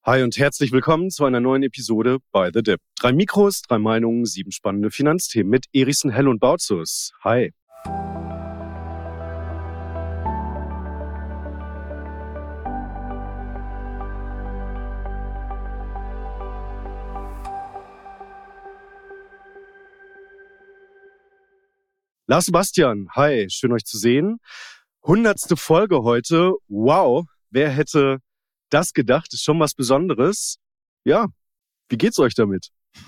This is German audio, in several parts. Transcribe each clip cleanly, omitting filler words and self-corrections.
Hi und herzlich willkommen zu einer neuen Episode bei The Dip. 3 Mikros, 3 Meinungen, 7 spannende Finanzthemen mit Erichsen, Hell und Bautzus. Hi. Lars Sebastian, hi, schön euch zu sehen. 100. Folge heute, wow, wer hätte das gedacht, ist schon was Besonderes. Ja, wie geht's euch damit?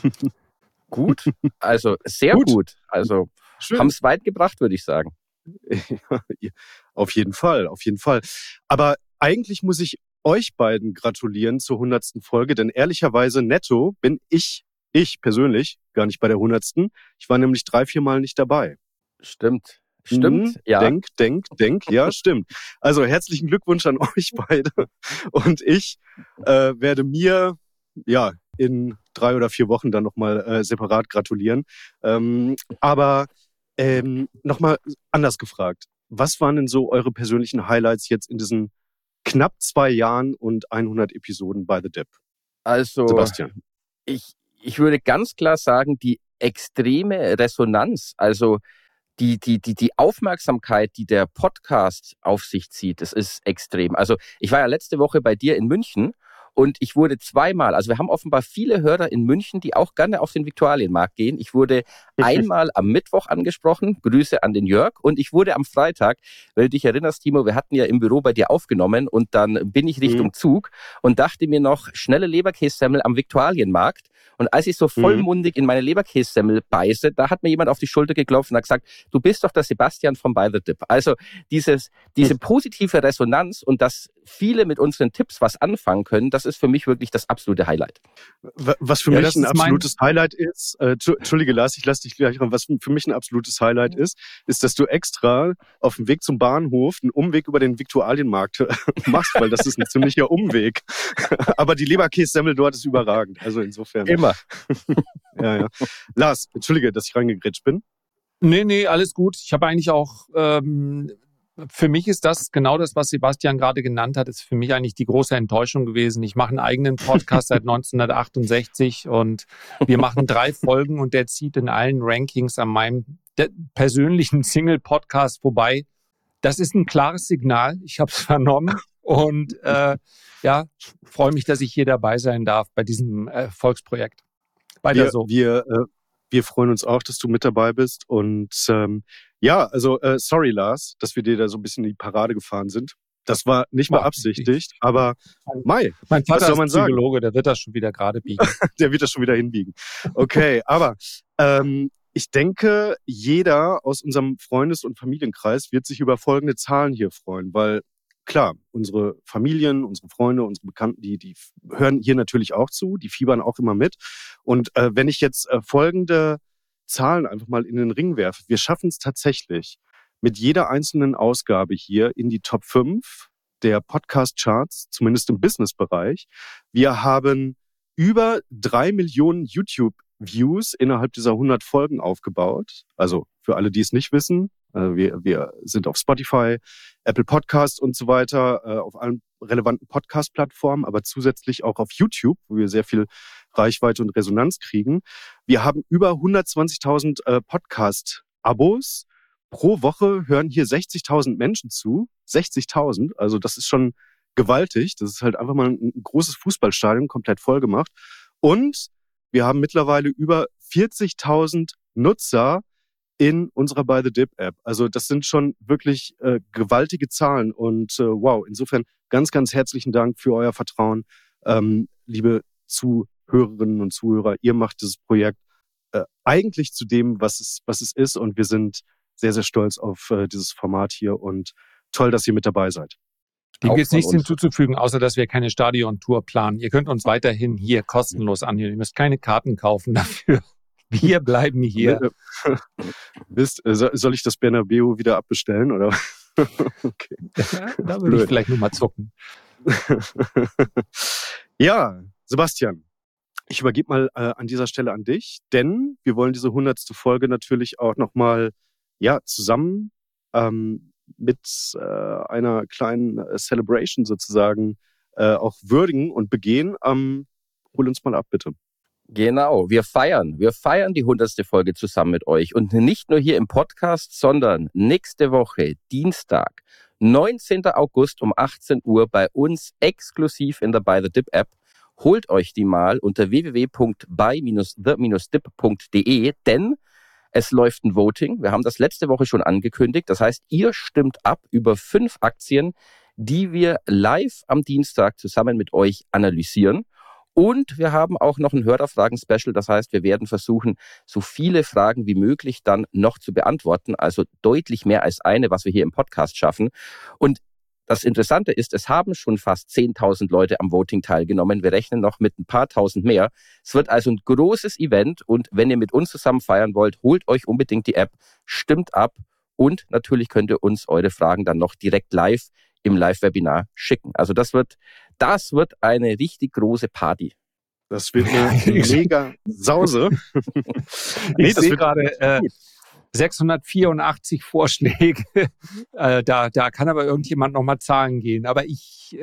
Gut, also sehr gut. Also haben es weit gebracht, würde ich sagen. Ja, auf jeden Fall. Aber eigentlich muss ich euch beiden gratulieren zur 100. Folge, denn ehrlicherweise netto bin ich persönlich gar nicht bei der 100. Ich war nämlich 3-4 Mal nicht dabei. Stimmt, ja. Denk, ja, stimmt. Also herzlichen Glückwunsch an euch beide. Und ich werde mir, ja, in 3 oder 4 Wochen dann nochmal separat gratulieren. Aber nochmal anders gefragt. Was waren denn so eure persönlichen Highlights jetzt in diesen knapp 2 Jahren und 100 Episoden bei The Dip? Also, Sebastian. Ich würde ganz klar sagen, die extreme Resonanz, also die Aufmerksamkeit, die der Podcast auf sich zieht, das ist extrem. Also ich war ja letzte Woche bei dir in München und ich wurde 2-mal, also wir haben offenbar viele Hörer in München, die auch gerne auf den Viktualienmarkt gehen. Ich wurde einmal am Mittwoch angesprochen, Grüße an den Jörg, und ich wurde am Freitag, weil du dich erinnerst, Timo, wir hatten ja im Büro bei dir aufgenommen und dann bin ich Richtung Zug und dachte mir noch, schnelle Leberkässemmel am Viktualienmarkt. Und als ich so vollmundig in meine Leberkässemmel beiße, da hat mir jemand auf die Schulter geklopft und hat gesagt, du bist doch der Sebastian von By The Dip. Also diese positive Resonanz und dass viele mit unseren Tipps was anfangen können, das ist für mich wirklich das absolute Highlight. Was für mich ein absolutes Highlight ist, Entschuldige Lars, ich lasse dich gleich ran, was für mich ein absolutes Highlight ist, dass du extra auf dem Weg zum Bahnhof einen Umweg über den Viktualienmarkt machst, weil das ist ein ziemlicher Umweg. Aber die Leberkässemmel dort ist überragend, also insofern. Immer. Ja. Lars, entschuldige, dass ich reingegrätscht bin. Nee, alles gut. Ich habe eigentlich auch, für mich ist das genau das, was Sebastian gerade genannt hat, ist für mich eigentlich die große Enttäuschung gewesen. Ich mache einen eigenen Podcast seit 1968 und wir machen 3 Folgen und der zieht in allen Rankings an meinem persönlichen Single-Podcast vorbei. Das ist ein klares Signal. Ich habe es vernommen und freue mich, dass ich hier dabei sein darf bei diesem Erfolgsprojekt. Weiter so. Wir freuen uns auch, dass du mit dabei bist. Und sorry Lars, dass wir dir da so ein bisschen in die Parade gefahren sind. Das war nicht mal beabsichtigt, aber mein Vater ist Psychologe, der wird das schon wieder gerade biegen. Der wird das schon wieder hinbiegen. Okay, aber ich denke, jeder aus unserem Freundes- und Familienkreis wird sich über folgende Zahlen hier freuen, weil klar, unsere Familien, unsere Freunde, unsere Bekannten, die hören hier natürlich auch zu, die fiebern auch immer mit. Und wenn ich jetzt folgende Zahlen einfach mal in den Ring werfe, wir schaffen es tatsächlich mit jeder einzelnen Ausgabe hier in die Top 5 der Podcast-Charts, zumindest im Business-Bereich. Wir haben über 3 Millionen YouTube-Views innerhalb dieser 100 Folgen aufgebaut. Also für alle, die es nicht wissen, wir sind auf Spotify, Apple Podcasts und so weiter, auf allen relevanten Podcast-Plattformen, aber zusätzlich auch auf YouTube, wo wir sehr viel Reichweite und Resonanz kriegen. Wir haben über 120.000 Podcast-Abos. Pro Woche hören hier 60.000 Menschen zu. 60.000, also das ist schon gewaltig. Das ist halt einfach mal ein großes Fußballstadion, komplett voll gemacht. Und wir haben mittlerweile über 40.000 Nutzer in unserer By The Dip App. Also das sind schon wirklich gewaltige Zahlen und wow, insofern ganz, ganz herzlichen Dank für euer Vertrauen, liebe Zuhörerinnen und Zuhörer. Ihr macht dieses Projekt eigentlich zu dem, was es ist, und wir sind sehr, sehr stolz auf dieses Format hier und toll, dass ihr mit dabei seid. Dem gibt es nichts hinzuzufügen, außer dass wir keine Stadion-Tour planen. Ihr könnt uns weiterhin hier kostenlos anhören. Ihr müsst keine Karten kaufen dafür. Wir bleiben hier. Soll ich das Bernabeu wieder abbestellen, oder? Okay. Ja, da würde ich vielleicht nur mal zucken. Ja, Sebastian, ich übergebe mal an dieser Stelle an dich, denn wir wollen diese 100. Folge natürlich auch nochmal zusammen mit einer kleinen Celebration sozusagen auch würdigen und begehen. Hol uns mal ab, bitte. Genau, wir feiern die 100. Folge zusammen mit euch und nicht nur hier im Podcast, sondern nächste Woche, Dienstag, 19. August um 18 Uhr bei uns exklusiv in der By the Dip App. Holt euch die mal unter www.by-the-dip.de, denn es läuft ein Voting. Wir haben das letzte Woche schon angekündigt. Das heißt, ihr stimmt ab über 5 Aktien, die wir live am Dienstag zusammen mit euch analysieren. Und wir haben auch noch ein Hörerfragen-Special. Das heißt, wir werden versuchen, so viele Fragen wie möglich dann noch zu beantworten. Also deutlich mehr als eine, was wir hier im Podcast schaffen. Und das Interessante ist, es haben schon fast 10.000 Leute am Voting teilgenommen. Wir rechnen noch mit ein paar tausend mehr. Es wird also ein großes Event. Und wenn ihr mit uns zusammen feiern wollt, holt euch unbedingt die App, stimmt ab. Und natürlich könnt ihr uns eure Fragen dann noch direkt live im Live-Webinar schicken. Also das wird eine richtig große Party. Das wird eine mega Sause. Ich sehe gerade 684 Vorschläge. Da kann aber irgendjemand nochmal zählen gehen. Aber ich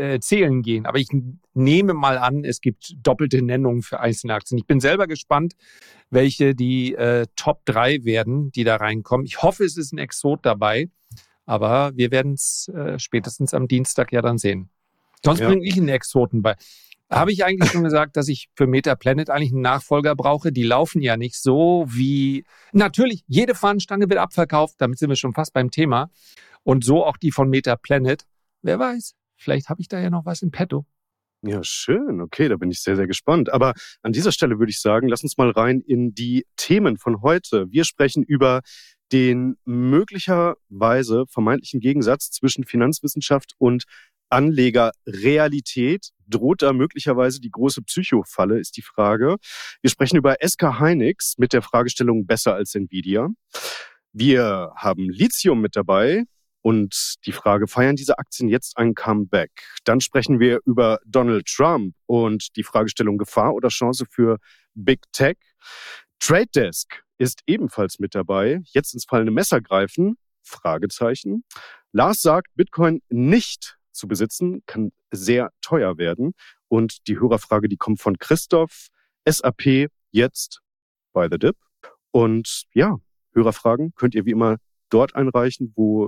nehme mal an, es gibt doppelte Nennungen für einzelne Aktien. Ich bin selber gespannt, welche die Top 3 werden, die da reinkommen. Ich hoffe, es ist ein Exot dabei. Aber wir werden es spätestens am Dienstag ja dann sehen. Sonst bringe ich einen Exoten bei. Habe ich eigentlich schon gesagt, dass ich für Metaplanet eigentlich einen Nachfolger brauche? Die laufen ja nicht so wie... Natürlich, jede Fahnenstange wird abverkauft. Damit sind wir schon fast beim Thema. Und so auch die von Metaplanet. Wer weiß, vielleicht habe ich da ja noch was im Petto. Ja, schön. Okay, da bin ich sehr, sehr gespannt. Aber an dieser Stelle würde ich sagen, lass uns mal rein in die Themen von heute. Wir sprechen über den möglicherweise vermeintlichen Gegensatz zwischen Finanzwissenschaft und Anlegerrealität. Droht da möglicherweise die große Psychofalle, ist die Frage. Wir sprechen über SK Hynix mit der Fragestellung besser als Nvidia. Wir haben Lithium mit dabei und die Frage, feiern diese Aktien jetzt ein Comeback? Dann sprechen wir über Donald Trump und die Fragestellung Gefahr oder Chance für Big Tech. Trade Desk ist ebenfalls mit dabei. Jetzt ins fallende Messer greifen? Fragezeichen. Lars sagt, Bitcoin nicht zu besitzen, kann sehr teuer werden. Und die Hörerfrage, die kommt von Christoph. SAP jetzt by the Dip. Und ja, Hörerfragen könnt ihr wie immer dort einreichen, wo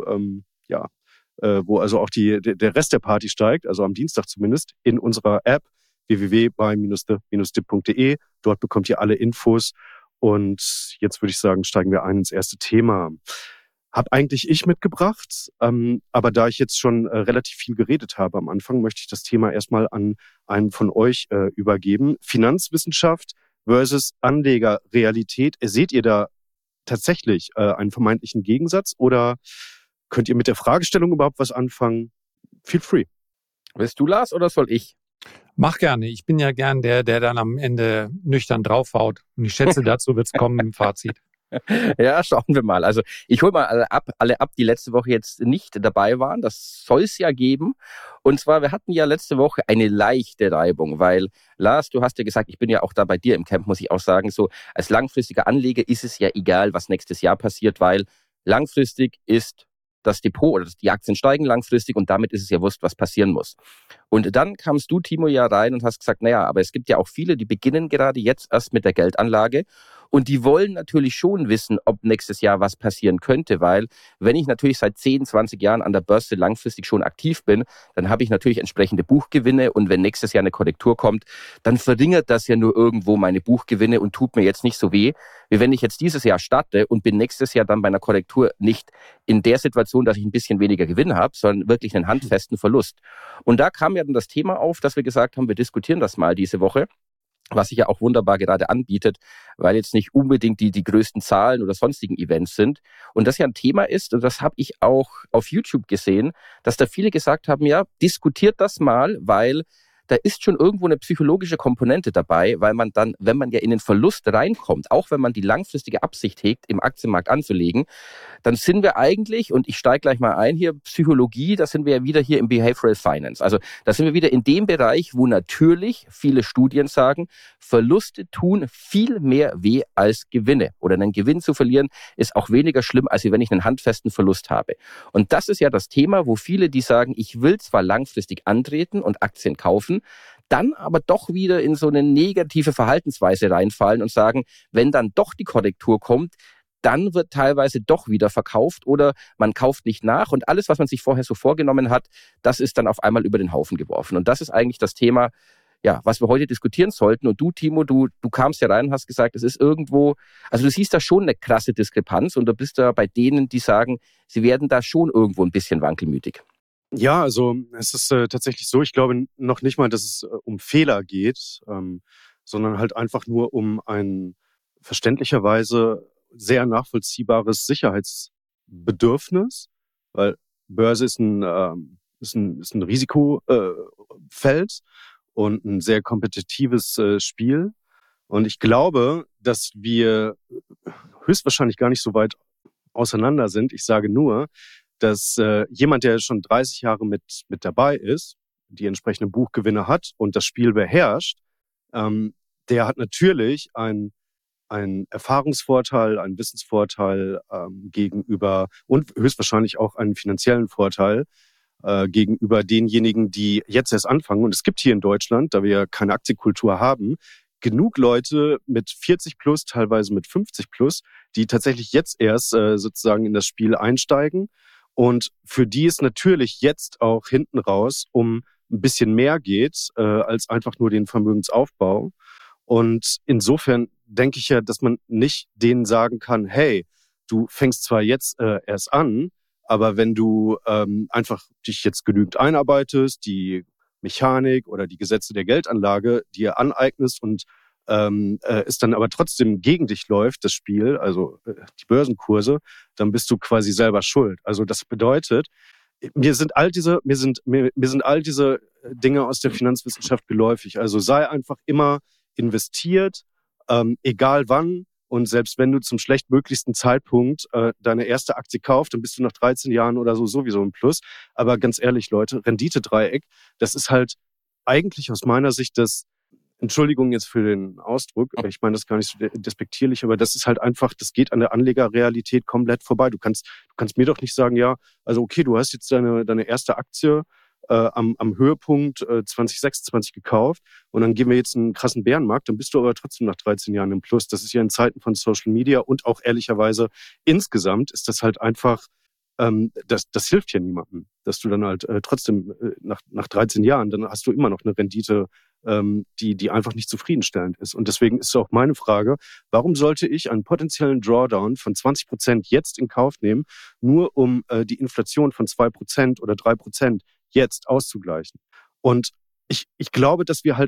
also auch der Rest der Party steigt, also am Dienstag zumindest, in unserer App www.by-the-dip.de. Dort bekommt ihr alle Infos. Und jetzt würde ich sagen, steigen wir ein ins erste Thema. Hab eigentlich ich mitgebracht, aber da ich jetzt schon relativ viel geredet habe am Anfang, möchte ich das Thema erstmal an einen von euch übergeben. Finanzwissenschaft versus Anlegerrealität. Seht ihr da tatsächlich einen vermeintlichen Gegensatz oder könnt ihr mit der Fragestellung überhaupt was anfangen? Feel free. Willst du, Lars, oder soll ich? Mach gerne. Ich bin ja gern der dann am Ende nüchtern draufhaut. Und ich schätze, dazu wird es kommen im Fazit. Ja, schauen wir mal. Also ich hole mal alle ab, die letzte Woche jetzt nicht dabei waren. Das soll es ja geben. Und zwar, wir hatten ja letzte Woche eine leichte Reibung, weil Lars, du hast ja gesagt, ich bin ja auch da bei dir im Camp, muss ich auch sagen, so als langfristiger Anleger ist es ja egal, was nächstes Jahr passiert, weil langfristig ist das Depot oder die Aktien steigen langfristig und damit ist es ja wurscht, was passieren muss. Und dann kamst du, Timo, ja rein und hast gesagt, naja, aber es gibt ja auch viele, die beginnen gerade jetzt erst mit der Geldanlage und die wollen natürlich schon wissen, ob nächstes Jahr was passieren könnte, weil wenn ich natürlich seit 10, 20 Jahren an der Börse langfristig schon aktiv bin, dann habe ich natürlich entsprechende Buchgewinne und wenn nächstes Jahr eine Korrektur kommt, dann verringert das ja nur irgendwo meine Buchgewinne und tut mir jetzt nicht so weh, wie wenn ich jetzt dieses Jahr starte und bin nächstes Jahr dann bei einer Korrektur nicht in der Situation, dass ich ein bisschen weniger Gewinn habe, sondern wirklich einen handfesten Verlust. Und da kam ja dann das Thema auf, dass wir gesagt haben, wir diskutieren das mal diese Woche, was sich ja auch wunderbar gerade anbietet, weil jetzt nicht unbedingt die größten Zahlen oder sonstigen Events sind. Und das ja ein Thema ist, und das habe ich auch auf YouTube gesehen, dass da viele gesagt haben, ja, diskutiert das mal, weil da ist schon irgendwo eine psychologische Komponente dabei, weil man dann, wenn man ja in den Verlust reinkommt, auch wenn man die langfristige Absicht hegt, im Aktienmarkt anzulegen, dann sind wir eigentlich, und ich steige gleich mal ein hier, Psychologie, da sind wir ja wieder hier im Behavioral Finance. Also da sind wir wieder in dem Bereich, wo natürlich viele Studien sagen, Verluste tun viel mehr weh als Gewinne. Oder einen Gewinn zu verlieren ist auch weniger schlimm, als wenn ich einen handfesten Verlust habe. Und das ist ja das Thema, wo viele, die sagen, ich will zwar langfristig antreten und Aktien kaufen, dann aber doch wieder in so eine negative Verhaltensweise reinfallen und sagen, wenn dann doch die Korrektur kommt, dann wird teilweise doch wieder verkauft oder man kauft nicht nach und alles, was man sich vorher so vorgenommen hat, das ist dann auf einmal über den Haufen geworfen. Und das ist eigentlich das Thema, ja, was wir heute diskutieren sollten. Und du, Timo, du kamst ja rein und hast gesagt, es ist irgendwo, also du siehst da schon eine krasse Diskrepanz und du bist da bei denen, die sagen, sie werden da schon irgendwo ein bisschen wankelmütig. Ja, also es ist tatsächlich so, ich glaube noch nicht mal, dass es um Fehler geht, sondern halt einfach nur um ein verständlicherweise sehr nachvollziehbares Sicherheitsbedürfnis, weil Börse ist ein Risikofeld und ein sehr kompetitives Spiel. Und ich glaube, dass wir höchstwahrscheinlich gar nicht so weit auseinander sind. Ich sage nur, dass jemand, der schon 30 Jahre mit dabei ist, die entsprechenden Buchgewinne hat und das Spiel beherrscht, der hat natürlich einen Erfahrungsvorteil, einen Wissensvorteil gegenüber und höchstwahrscheinlich auch einen finanziellen Vorteil gegenüber denjenigen, die jetzt erst anfangen. Und es gibt hier in Deutschland, da wir ja keine Aktienkultur haben, genug Leute mit 40 plus, teilweise mit 50 plus, die tatsächlich jetzt erst sozusagen in das Spiel einsteigen. Und für die es natürlich jetzt auch hinten raus um ein bisschen mehr geht als einfach nur den Vermögensaufbau. Und insofern denke ich ja, dass man nicht denen sagen kann, hey, du fängst zwar jetzt erst an, aber wenn du einfach dich jetzt genügend einarbeitest, die Mechanik oder die Gesetze der Geldanlage dir aneignest und es dann aber trotzdem gegen dich läuft, das Spiel, also die Börsenkurse, dann bist du quasi selber schuld. Also das bedeutet, mir sind all diese Dinge aus der Finanzwissenschaft geläufig. Also sei einfach immer investiert, egal wann. Und selbst wenn du zum schlechtmöglichsten Zeitpunkt deine erste Aktie kaufst, dann bist du nach 13 Jahren oder so sowieso im Plus. Aber ganz ehrlich, Leute, Renditedreieck, das ist halt eigentlich aus meiner Sicht das, Entschuldigung jetzt für den Ausdruck, ich meine das gar nicht so despektierlich, aber das ist halt einfach, das geht an der Anlegerrealität komplett vorbei. Du kannst mir doch nicht sagen, ja, also okay, du hast jetzt deine erste Aktie am Höhepunkt 2026 gekauft und dann gehen wir jetzt einen krassen Bärenmarkt, dann bist du aber trotzdem nach 13 Jahren im Plus. Das ist ja in Zeiten von Social Media und auch ehrlicherweise insgesamt ist das halt einfach, das hilft ja niemandem, dass du dann halt trotzdem nach 13 Jahren, dann hast du immer noch eine Rendite, die einfach nicht zufriedenstellend ist. Und deswegen ist auch meine Frage, warum sollte ich einen potenziellen Drawdown von 20% jetzt in Kauf nehmen, nur um die Inflation von 2% oder 3% jetzt auszugleichen? Und ich glaube, dass wir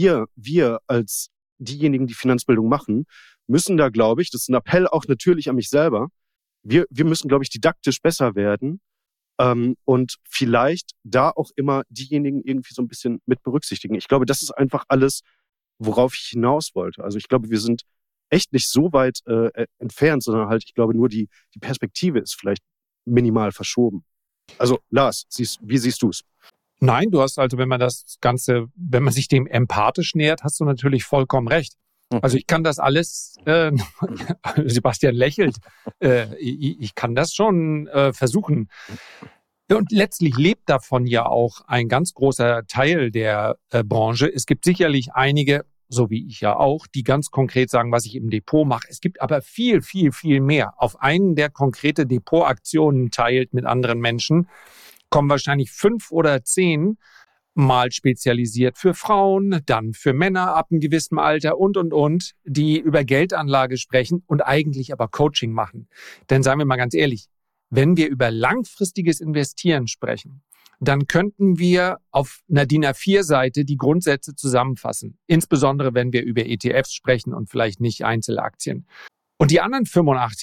als diejenigen, die Finanzbildung machen, müssen da, glaube ich, das ist ein Appell auch natürlich an mich selber, wir müssen, glaube ich, didaktisch besser werden und vielleicht da auch immer diejenigen irgendwie so ein bisschen mit berücksichtigen. Ich glaube, das ist einfach alles, worauf ich hinaus wollte. Also ich glaube, wir sind echt nicht so weit entfernt, sondern halt, ich glaube, nur die Perspektive ist vielleicht minimal verschoben. Also Lars, wie siehst du es? Nein, du hast also, wenn man sich dem empathisch nähert, hast du natürlich vollkommen recht. Also ich kann das alles, Sebastian lächelt, ich kann das schon versuchen. Und letztlich lebt davon ja auch ein ganz großer Teil der Branche. Es gibt sicherlich einige, so wie ich ja auch, die ganz konkret sagen, was ich im Depot mache. Es gibt aber viel, viel, viel mehr. Auf einen, der konkrete Depotaktionen teilt mit anderen Menschen, kommen wahrscheinlich 5 oder 10 mal spezialisiert für Frauen, dann für Männer ab einem gewissen Alter und, die über Geldanlage sprechen und eigentlich aber Coaching machen. Denn sagen wir mal ganz ehrlich, wenn wir über langfristiges Investieren sprechen, dann könnten wir auf einer DIN A4-Seite die Grundsätze zusammenfassen. Insbesondere, wenn wir über ETFs sprechen und vielleicht nicht Einzelaktien. Und die anderen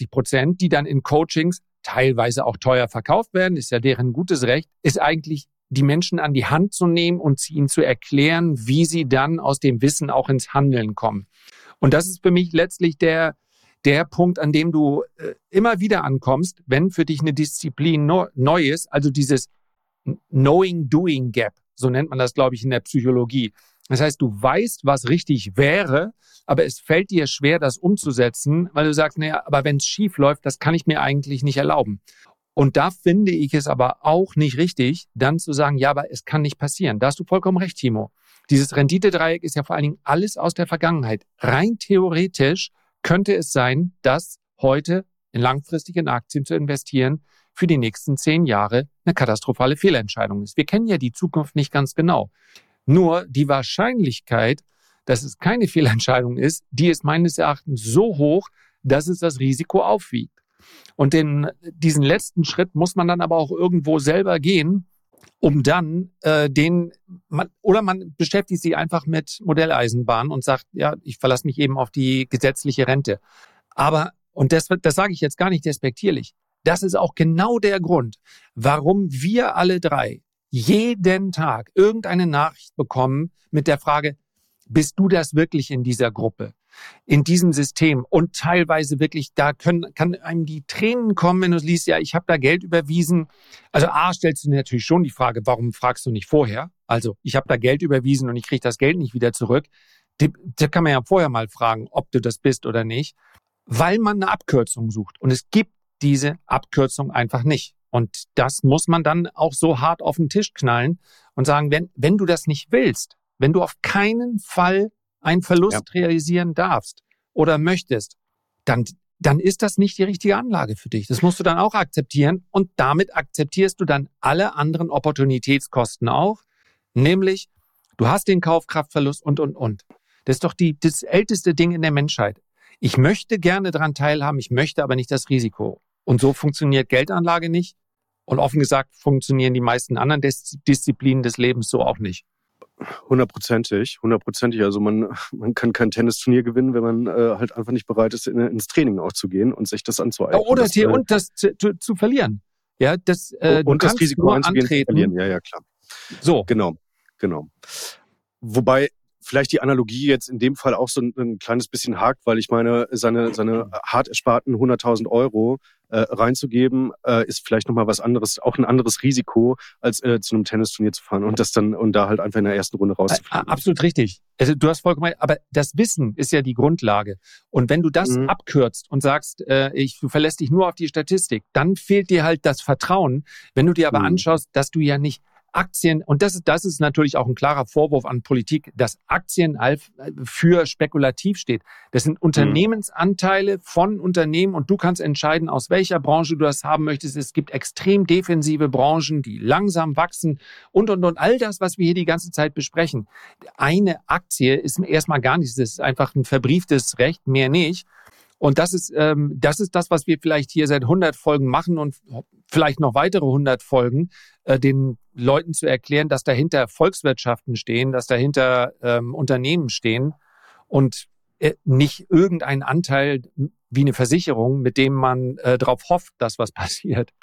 85%, die dann in Coachings teilweise auch teuer verkauft werden, ist ja deren gutes Recht, ist eigentlich die Menschen an die Hand zu nehmen und ihnen zu erklären, wie sie dann aus dem Wissen auch ins Handeln kommen. Und das ist für mich letztlich der Punkt, an dem du immer wieder ankommst, wenn für dich eine Disziplin neu ist, also dieses Knowing-Doing-Gap, so nennt man das, glaube ich, in der Psychologie. Das heißt, du weißt, was richtig wäre, aber es fällt dir schwer, das umzusetzen, weil du sagst, naja, aber wenn es schief läuft, das kann ich mir eigentlich nicht erlauben. Und da finde ich es aber auch nicht richtig, dann zu sagen, ja, aber es kann nicht passieren. Da hast du vollkommen recht, Timo. Dieses Renditedreieck ist ja vor allen Dingen alles aus der Vergangenheit. Rein theoretisch könnte es sein, dass heute langfristig in Aktien zu investieren für die nächsten 10 Jahre eine katastrophale Fehlentscheidung ist. Wir kennen ja die Zukunft nicht ganz genau. Nur die Wahrscheinlichkeit, dass es keine Fehlentscheidung ist, die ist meines Erachtens so hoch, dass es das Risiko aufwiegt. Und diesen letzten Schritt muss man dann aber auch irgendwo selber gehen, um dann man beschäftigt sich einfach mit Modelleisenbahn und sagt, ja, ich verlasse mich eben auf die gesetzliche Rente. Aber, und das sage ich jetzt gar nicht despektierlich, das ist auch genau der Grund, warum wir alle drei jeden Tag irgendeine Nachricht bekommen mit der Frage, bist du das wirklich in dieser Gruppe, in diesem System? Und teilweise wirklich, da kann einem die Tränen kommen, wenn du liest, ja, ich habe da Geld überwiesen. Also stellst du dir natürlich schon die Frage, warum fragst du nicht vorher? Also ich habe da Geld überwiesen und ich kriege das Geld nicht wieder zurück. Da kann man ja vorher mal fragen, ob du das bist oder nicht, weil man eine Abkürzung sucht. Und es gibt diese Abkürzung einfach nicht. Und das muss man dann auch so hart auf den Tisch knallen und sagen, wenn du das nicht willst, wenn du auf keinen Fall einen Verlust realisieren darfst oder möchtest, dann ist das nicht die richtige Anlage für dich. Das musst du dann auch akzeptieren und damit akzeptierst du dann alle anderen Opportunitätskosten auch, nämlich du hast den Kaufkraftverlust und. Das ist doch das älteste Ding in der Menschheit. Ich möchte gerne daran teilhaben, ich möchte aber nicht das Risiko. Und so funktioniert Geldanlage nicht. Und offen gesagt funktionieren die meisten anderen Disziplinen des Lebens so auch nicht. 100%. Also man kann kein Tennisturnier gewinnen, wenn man halt einfach nicht bereit ist, ins Training auch zu gehen und sich das anzueignen. Oder das zu verlieren. Ja, und das Risiko anzugehen, zu verlieren. Ja, klar. So. Genau. Wobei vielleicht die Analogie jetzt in dem Fall auch so ein kleines bisschen hakt, weil ich meine, seine hart ersparten 100.000 Euro reinzugeben, ist vielleicht nochmal was anderes, auch ein anderes Risiko, als zu einem Tennisturnier zu fahren und da halt einfach in der ersten Runde rauszufliegen. Absolut richtig. Also du hast vollkommen recht, aber das Wissen ist ja die Grundlage. Und wenn du das abkürzt und sagst, du verlässt dich nur auf die Statistik, dann fehlt dir halt das Vertrauen. Wenn du dir aber anschaust, dass du ja nicht Aktien, und das ist natürlich auch ein klarer Vorwurf an Politik, dass Aktien für spekulativ steht. Das sind Unternehmensanteile von Unternehmen und du kannst entscheiden, aus welcher Branche du das haben möchtest. Es gibt extrem defensive Branchen, die langsam wachsen und. All das, was wir hier die ganze Zeit besprechen. Eine Aktie ist erstmal gar nichts. Das ist einfach ein verbrieftes Recht, mehr nicht. Und das ist das, was wir vielleicht hier seit 100 Folgen machen und vielleicht noch weitere 100 Folgen, den Leuten zu erklären, dass dahinter Volkswirtschaften stehen, dass dahinter Unternehmen stehen und nicht irgendein Anteil wie eine Versicherung, mit dem man darauf hofft, dass was passiert.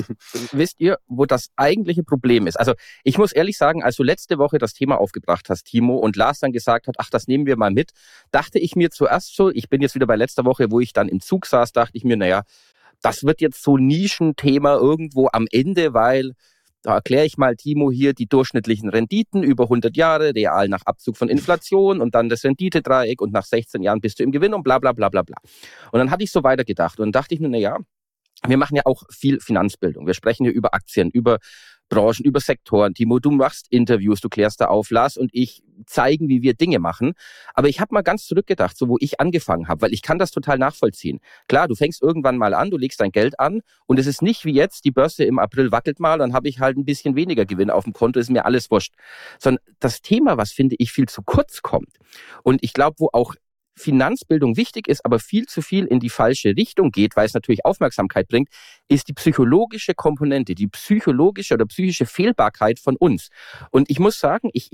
Wisst ihr, wo das eigentliche Problem ist? Also ich muss ehrlich sagen, als du letzte Woche das Thema aufgebracht hast, Timo, und Lars dann gesagt hat, ach, das nehmen wir mal mit, dachte ich mir zuerst so, ich bin jetzt wieder bei letzter Woche, wo ich dann im Zug saß, dachte ich mir, naja, das wird jetzt so ein Nischenthema irgendwo am Ende, weil da erkläre ich mal, Timo, hier die durchschnittlichen Renditen über 100 Jahre, real nach Abzug von Inflation und dann das Renditedreieck und nach 16 Jahren bist du im Gewinn und bla bla bla bla bla. Und dann hatte ich so weitergedacht und dachte ich mir, naja, wir machen ja auch viel Finanzbildung. Wir sprechen hier über Aktien, über Branchen, über Sektoren. Timo, du machst Interviews, du klärst da auf. Lars und ich zeigen, wie wir Dinge machen. Aber ich habe mal ganz zurückgedacht, so wo ich angefangen habe, weil ich kann das total nachvollziehen. Klar, du fängst irgendwann mal an, du legst dein Geld an und es ist nicht wie jetzt, die Börse im April wackelt mal, dann habe ich halt ein bisschen weniger Gewinn auf dem Konto, ist mir alles wurscht. Sondern das Thema, was finde ich viel zu kurz kommt und ich glaube, wo auch Finanzbildung wichtig ist, aber viel zu viel in die falsche Richtung geht, weil es natürlich Aufmerksamkeit bringt, ist die psychologische Komponente, die psychologische oder psychische Fehlbarkeit von uns. Und ich muss sagen, ich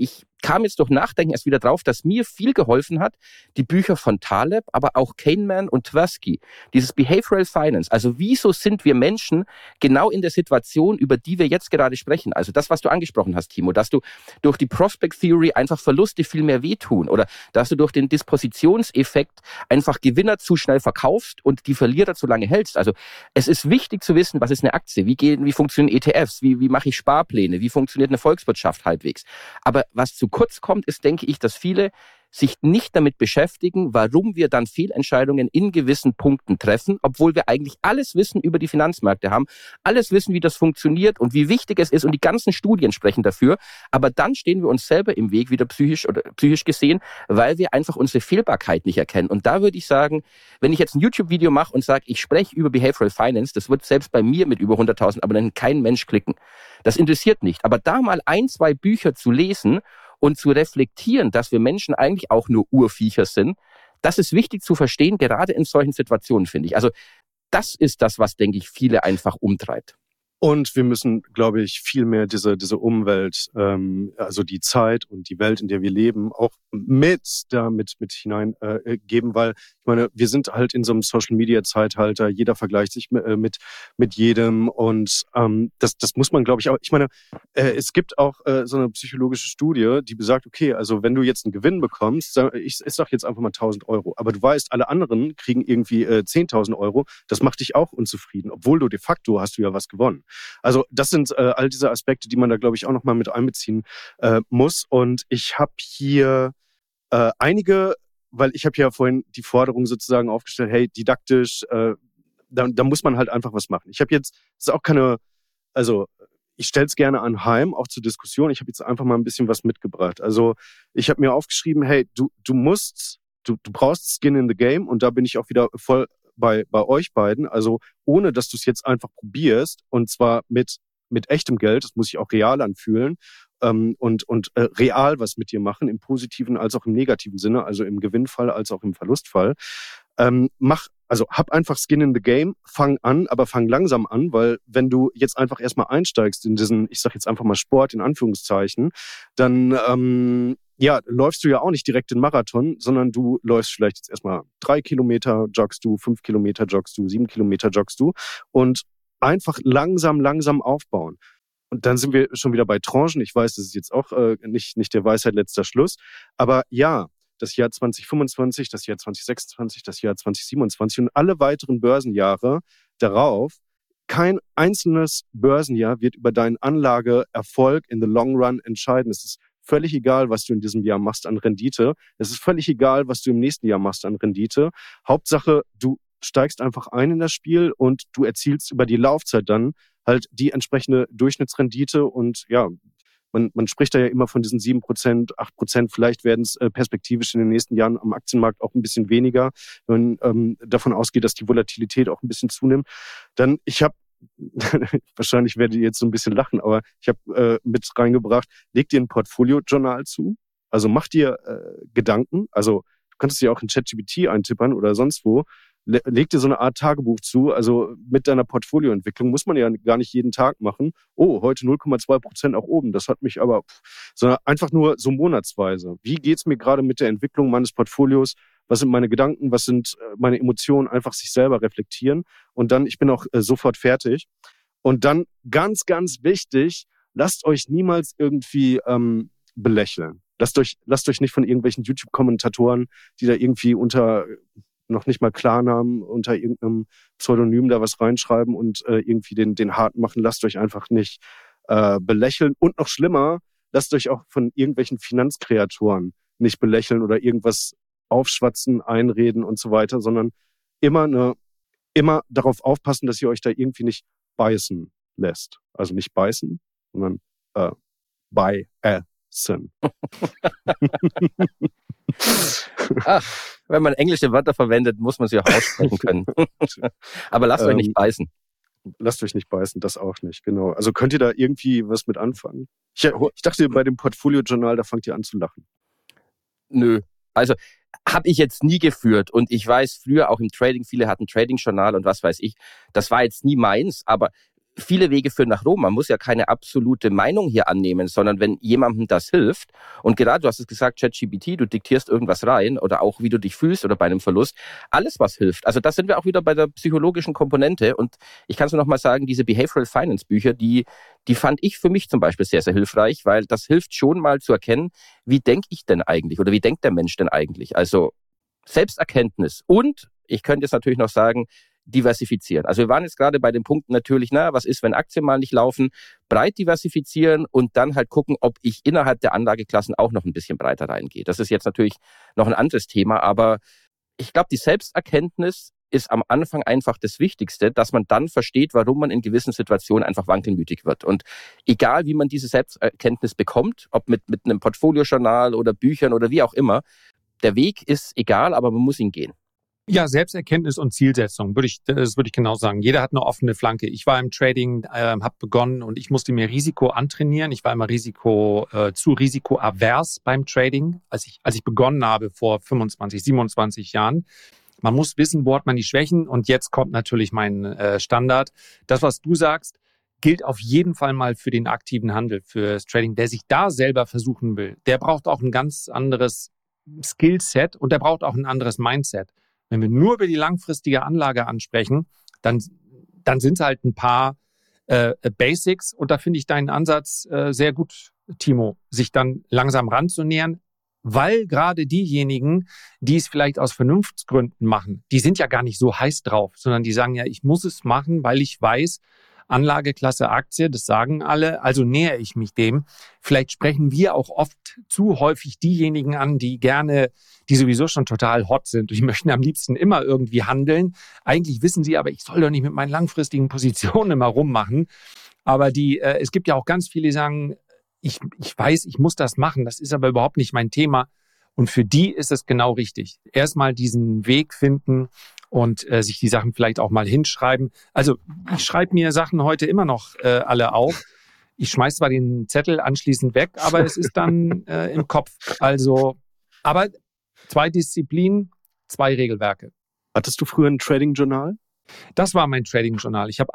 kam jetzt durch Nachdenken erst wieder drauf, dass mir viel geholfen hat, die Bücher von Taleb, aber auch Kahneman und Tversky. Dieses Behavioral Finance. Also wieso sind wir Menschen genau in der Situation, über die wir jetzt gerade sprechen? Also das, was du angesprochen hast, Timo, dass du durch die Prospect Theory einfach Verluste viel mehr wehtun oder dass du durch den Dispositionseffekt einfach Gewinner zu schnell verkaufst und die Verlierer zu lange hältst. Also es ist wichtig zu wissen, was ist eine Aktie, wie funktionieren ETFs, wie mache ich Sparpläne, wie funktioniert eine Volkswirtschaft halbwegs. Aber was zu kurz kommt, ist, denke ich, dass viele sich nicht damit beschäftigen, warum wir dann Fehlentscheidungen in gewissen Punkten treffen, obwohl wir eigentlich alles Wissen über die Finanzmärkte haben, alles wissen, wie das funktioniert und wie wichtig es ist und die ganzen Studien sprechen dafür. Aber dann stehen wir uns selber im Weg, wieder psychisch gesehen, weil wir einfach unsere Fehlbarkeit nicht erkennen. Und da würde ich sagen, wenn ich jetzt ein YouTube-Video mache und sage, ich spreche über Behavioral Finance, das wird selbst bei mir mit über 100.000 Abonnenten kein Mensch klicken. Das interessiert nicht. Aber da mal 1, 2 Bücher zu lesen und zu reflektieren, dass wir Menschen eigentlich auch nur Urviecher sind, das ist wichtig zu verstehen, gerade in solchen Situationen, finde ich. Also das ist das, was, denke ich, viele einfach umtreibt. Und wir müssen, glaube ich, viel mehr diese Umwelt, also die Zeit und die Welt, in der wir leben, auch mit hineingeben, weil ich meine, wir sind halt in so einem Social-Media-Zeitalter, jeder vergleicht sich mit jedem und das muss man, glaube ich, auch, ich meine, es gibt auch so eine psychologische Studie, die besagt, okay, also wenn du jetzt einen Gewinn bekommst, ich sag jetzt einfach mal 1.000 Euro, aber du weißt, alle anderen kriegen irgendwie 10.000 Euro, das macht dich auch unzufrieden, obwohl du de facto hast du ja was gewonnen. Also das sind all diese Aspekte, die man da, glaube ich, auch nochmal mit einbeziehen muss. Und ich habe hier einige, weil ich habe ja vorhin die Forderung sozusagen aufgestellt, hey, didaktisch, da muss man halt einfach was machen. Ich habe jetzt, das ist auch keine, also ich stelle es gerne anheim, auch zur Diskussion. Ich habe jetzt einfach mal ein bisschen was mitgebracht. Also ich habe mir aufgeschrieben, hey, du brauchst Skin in the Game und da bin ich auch wieder voll bei euch beiden, also ohne, dass du es jetzt einfach probierst und zwar mit echtem Geld, das muss sich auch real anfühlen und real was mit dir machen, im positiven als auch im negativen Sinne, also im Gewinnfall als auch im Verlustfall. Hab einfach Skin in the Game, fang an, aber fang langsam an, weil wenn du jetzt einfach erstmal einsteigst in diesen, ich sag jetzt einfach mal Sport in Anführungszeichen, dann läufst du ja auch nicht direkt den Marathon, sondern du läufst vielleicht jetzt erstmal 3 Kilometer, joggst du, 5 Kilometer joggst du, 7 Kilometer joggst du und einfach langsam aufbauen. Und dann sind wir schon wieder bei Tranchen. Ich weiß, das ist jetzt auch nicht der Weisheit letzter Schluss, aber ja, das Jahr 2025, das Jahr 2026, das Jahr 2027 und alle weiteren Börsenjahre darauf, kein einzelnes Börsenjahr wird über deinen Anlageerfolg in the long run entscheiden. Es ist völlig egal, was du in diesem Jahr machst an Rendite. Es ist völlig egal, was du im nächsten Jahr machst an Rendite. Hauptsache, du steigst einfach ein in das Spiel und du erzielst über die Laufzeit dann halt die entsprechende Durchschnittsrendite und ja, man spricht da ja immer von diesen 7%, 8%, vielleicht werden es perspektivisch in den nächsten Jahren am Aktienmarkt auch ein bisschen weniger, wenn davon ausgeht, dass die Volatilität auch ein bisschen zunimmt. Dann, ich habe wahrscheinlich werdet ihr jetzt so ein bisschen lachen, aber ich habe mit reingebracht, leg dir ein Portfolio-Journal zu, also mach dir Gedanken, also du kannst es ja auch in ChatGPT eintippern oder sonst wo, leg dir so eine Art Tagebuch zu, also mit deiner Portfolioentwicklung muss man ja gar nicht jeden Tag machen, oh, heute 0,2% nach oben, das hat mich aber, sondern einfach nur so monatsweise. Wie geht's mir gerade mit der Entwicklung meines Portfolios? Was sind meine Gedanken? Was sind meine Emotionen? Einfach sich selber reflektieren. Und dann, ich bin auch sofort fertig. Und dann ganz wichtig, lasst euch niemals irgendwie belächeln. Lasst euch nicht von irgendwelchen YouTube-Kommentatoren, die da irgendwie unter noch nicht mal Klarnamen, unter irgendeinem Pseudonym da was reinschreiben und irgendwie den hart machen. Lasst euch einfach nicht belächeln. Und noch schlimmer, lasst euch auch von irgendwelchen Finanzkreatoren nicht belächeln oder irgendwas aufschwatzen, einreden und so weiter, sondern immer darauf aufpassen, dass ihr euch da irgendwie nicht beißen lässt. Also nicht beißen, sondern beißen. Wenn man englische Wörter verwendet, muss man sie auch aussprechen können. Aber lasst euch nicht beißen. Lasst euch nicht beißen, das auch nicht, genau. Also könnt ihr da irgendwie was mit anfangen? Ich dachte, bei dem Portfolio-Journal, da fangt ihr an zu lachen. Nö. Also habe ich jetzt nie geführt und ich weiß, früher auch im Trading, viele hatten Trading-Journal und was weiß ich. Das war jetzt nie meins, aber viele Wege führen nach Rom. Man muss ja keine absolute Meinung hier annehmen, sondern wenn jemandem das hilft, und gerade du hast es gesagt, ChatGPT, du diktierst irgendwas rein oder auch wie du dich fühlst oder bei einem Verlust, alles was hilft. Also da sind wir auch wieder bei der psychologischen Komponente, und ich kann es nur noch mal sagen, diese Behavioral Finance Bücher, die fand ich für mich zum Beispiel sehr, sehr hilfreich, weil das hilft schon mal zu erkennen, wie denke ich denn eigentlich oder wie denkt der Mensch denn eigentlich? Also Selbsterkenntnis, und ich könnte jetzt natürlich noch sagen, diversifizieren. Also wir waren jetzt gerade bei den Punkten natürlich, was ist, wenn Aktien mal nicht laufen? Breit diversifizieren und dann halt gucken, ob ich innerhalb der Anlageklassen auch noch ein bisschen breiter reingehe. Das ist jetzt natürlich noch ein anderes Thema, aber ich glaube, die Selbsterkenntnis ist am Anfang einfach das Wichtigste, dass man dann versteht, warum man in gewissen Situationen einfach wankelmütig wird. Und egal, wie man diese Selbsterkenntnis bekommt, ob mit einem Portfoliojournal oder Büchern oder wie auch immer, der Weg ist egal, aber man muss ihn gehen. Ja, Selbsterkenntnis und Zielsetzung, das würde ich genau sagen. Jeder hat eine offene Flanke. Ich war im Trading, habe begonnen und ich musste mir Risiko antrainieren. Ich war immer zu risikoavers beim Trading, als ich begonnen habe vor 25, 27 Jahren. Man muss wissen, wo hat man die Schwächen, und jetzt kommt natürlich mein Standard. Das, was du sagst, gilt auf jeden Fall mal für den aktiven Handel, für das Trading. Wer sich da selber versuchen will, der braucht auch ein ganz anderes Skillset und der braucht auch ein anderes Mindset. Wenn wir nur über die langfristige Anlage ansprechen, dann sind es halt ein paar Basics, und da finde ich deinen Ansatz sehr gut, Timo, sich dann langsam ranzunähern, weil gerade diejenigen, die es vielleicht aus Vernunftsgründen machen, die sind ja gar nicht so heiß drauf, sondern die sagen ja, ich muss es machen, weil ich weiß, Anlageklasse Aktie, das sagen alle, also nähere ich mich dem. Vielleicht sprechen wir auch oft zu häufig diejenigen an, die sowieso schon total hot sind. Die möchten am liebsten immer irgendwie handeln. Eigentlich wissen sie aber, ich soll doch nicht mit meinen langfristigen Positionen immer rummachen. Aber es gibt ja auch ganz viele, die sagen, ich weiß, ich muss das machen. Das ist aber überhaupt nicht mein Thema. Und für die ist es genau richtig. Erstmal diesen Weg finden und sich die Sachen vielleicht auch mal hinschreiben. Also ich schreibe mir Sachen heute immer noch alle auf. Ich schmeiß zwar den Zettel anschließend weg, aber es ist dann im Kopf. Also, aber 2 Disziplinen, 2 Regelwerke. Hattest du früher ein Trading-Journal? Das war mein Trading-Journal. Ich habe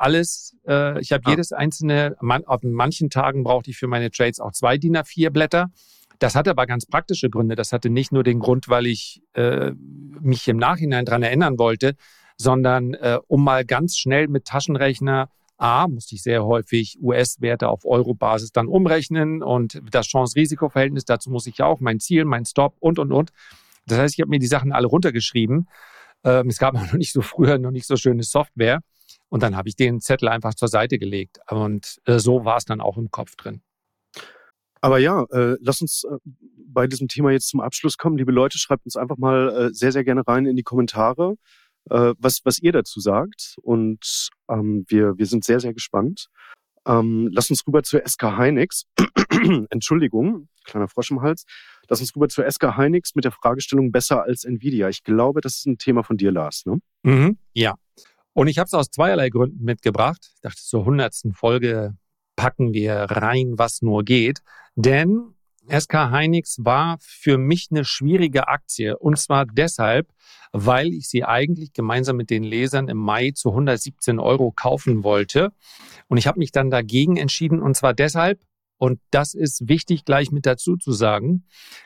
jedes einzelne, auf manchen Tagen brauchte ich für meine Trades auch 2 DIN A4 Blätter. Das hatte aber ganz praktische Gründe. Das hatte nicht nur den Grund, weil ich mich im Nachhinein dran erinnern wollte, sondern um mal ganz schnell mit Taschenrechner, musste ich sehr häufig US-Werte auf Euro-Basis dann umrechnen, und das Chance-Risiko-Verhältnis, dazu muss ich ja auch mein Ziel, mein Stop und. Das heißt, ich habe mir die Sachen alle runtergeschrieben. Es gab auch früher noch nicht so schöne Software, und dann habe ich den Zettel einfach zur Seite gelegt, und so war es dann auch im Kopf drin. Aber ja, lass uns bei diesem Thema jetzt zum Abschluss kommen. Liebe Leute, schreibt uns einfach mal sehr, sehr gerne rein in die Kommentare, was ihr dazu sagt. Und wir sind sehr, sehr gespannt. Lass uns rüber zur SK Hynix. Entschuldigung, kleiner Frosch im Hals. Lass uns rüber zur SK Hynix mit der Fragestellung besser als Nvidia. Ich glaube, das ist ein Thema von dir, Lars, ne? Mhm, ja. Und ich habe es aus zweierlei Gründen mitgebracht. Ich dachte, zur 100. Folge packen wir rein, was nur geht. Denn SK Hynix war für mich eine schwierige Aktie. Und zwar deshalb, weil ich sie eigentlich gemeinsam mit den Lesern im Mai zu 117 € kaufen wollte. Und ich habe mich dann dagegen entschieden. Und zwar deshalb, und das ist wichtig gleich mit dazu zu sagen,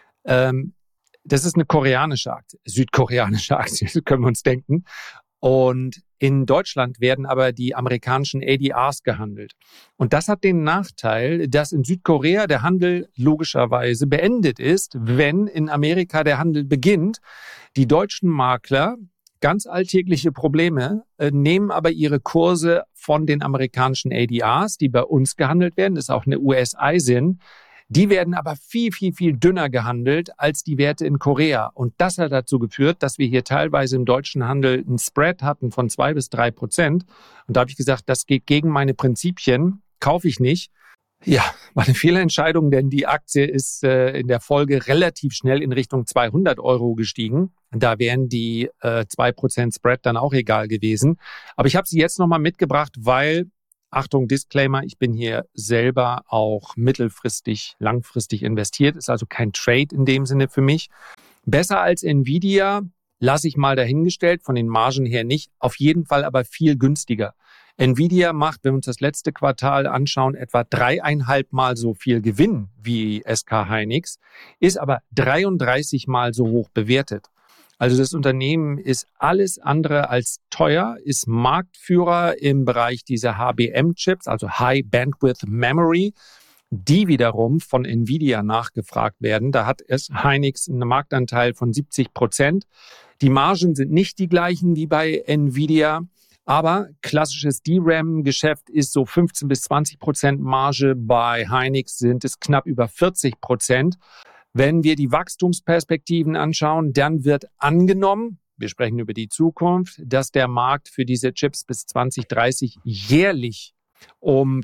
das ist eine koreanische Aktie, südkoreanische Aktie, so können wir uns denken. Und in Deutschland werden aber die amerikanischen ADRs gehandelt. Und das hat den Nachteil, dass in Südkorea der Handel logischerweise beendet ist, wenn in Amerika der Handel beginnt. Die deutschen Makler, ganz alltägliche Probleme, nehmen aber ihre Kurse von den amerikanischen ADRs, die bei uns gehandelt werden. Das ist auch eine US-ISIN. Die werden aber viel, viel, viel dünner gehandelt als die Werte in Korea. Und das hat dazu geführt, dass wir hier teilweise im deutschen Handel einen Spread hatten von 2-3%. Und da habe ich gesagt, das geht gegen meine Prinzipien, kaufe ich nicht. Ja, war eine Fehlentscheidung, denn die Aktie ist in der Folge relativ schnell in Richtung 200 € gestiegen. Da wären die 2% Spread dann auch egal gewesen. Aber ich habe sie jetzt nochmal mitgebracht, weil, Achtung, Disclaimer, ich bin hier selber auch mittelfristig, langfristig investiert. Ist also kein Trade in dem Sinne für mich. Besser als Nvidia, lasse ich mal dahingestellt, von den Margen her nicht. Auf jeden Fall aber viel günstiger. Nvidia macht, wenn wir uns das letzte Quartal anschauen, etwa 3,5 Mal so viel Gewinn wie SK Hynix, ist aber 33 Mal so hoch bewertet. Also das Unternehmen ist alles andere als teuer, ist Marktführer im Bereich dieser HBM-Chips, also High Bandwidth Memory, die wiederum von Nvidia nachgefragt werden. Da hat es Hynix einen Marktanteil von 70%. Die Margen sind nicht die gleichen wie bei Nvidia, aber klassisches DRAM-Geschäft ist so 15-20% Marge. Bei Hynix sind es knapp über 40%. Wenn wir die Wachstumsperspektiven anschauen, dann wird angenommen, wir sprechen über die Zukunft, dass der Markt für diese Chips bis 2030 jährlich um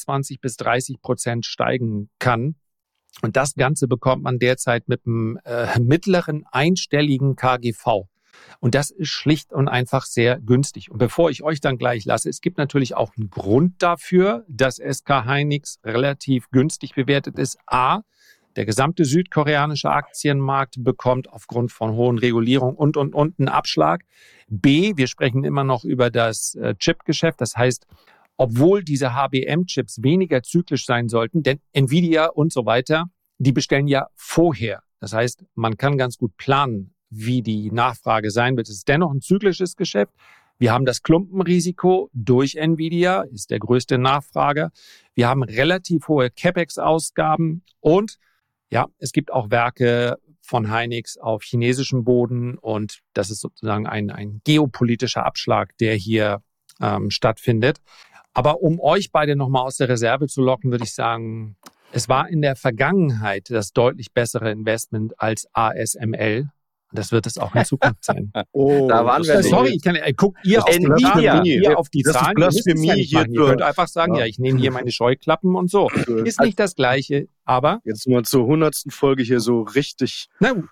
25-30% steigen kann. Und das Ganze bekommt man derzeit mit einem mittleren einstelligen KGV. Und das ist schlicht und einfach sehr günstig. Und bevor ich euch dann gleich lasse, es gibt natürlich auch einen Grund dafür, dass SK Hynix relativ günstig bewertet ist. A, der gesamte südkoreanische Aktienmarkt bekommt aufgrund von hohen Regulierungen und einen Abschlag. B, wir sprechen immer noch über das Chipgeschäft. Das heißt, obwohl diese HBM-Chips weniger zyklisch sein sollten, denn Nvidia und so weiter, die bestellen ja vorher. Das heißt, man kann ganz gut planen, wie die Nachfrage sein wird. Es ist dennoch ein zyklisches Geschäft. Wir haben das Klumpenrisiko durch Nvidia, ist der größte Nachfrager. Wir haben relativ hohe CapEx-Ausgaben und ja, es gibt auch Werke von Hynix auf chinesischem Boden und das ist sozusagen ein geopolitischer Abschlag, der hier stattfindet. Aber um euch beide nochmal aus der Reserve zu locken, würde ich sagen, es war in der Vergangenheit das deutlich bessere Investment als ASML. Das wird es auch in Zukunft sein. Oh, da waren wir. Sorry, guckt ihr auf die Zahlen. Das ist Blasphemie hier. Ihr könnt einfach sagen, ja, ich nehme hier meine Scheuklappen und so. Ist nicht das Gleiche, aber... Jetzt mal zur 100. Folge hier so richtig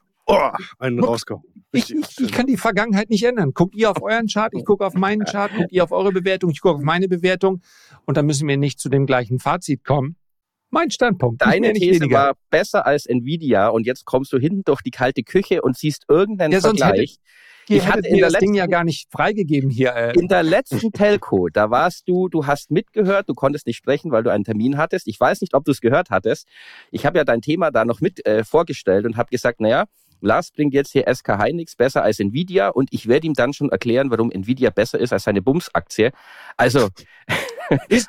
einen rausgehauen. Ich kann die Vergangenheit nicht ändern. Guckt ihr auf euren Chart, ich gucke auf meinen Chart, guckt ihr auf eure Bewertung, ich gucke auf meine Bewertung und dann müssen wir nicht zu dem gleichen Fazit kommen. Mein Standpunkt. Deine These war besser als Nvidia und jetzt kommst du hinten durch die kalte Küche und siehst irgendeinen Vergleich. Ich hatte das Ding ja gar nicht freigegeben hier. In der letzten Telco, da warst du hast mitgehört, du konntest nicht sprechen, weil du einen Termin hattest. Ich weiß nicht, ob du es gehört hattest. Ich habe ja dein Thema da noch mit vorgestellt und habe gesagt, naja, Lars bringt jetzt hier SK Hynix besser als Nvidia und ich werde ihm dann schon erklären, warum Nvidia besser ist als seine Bums-Aktie. Also ist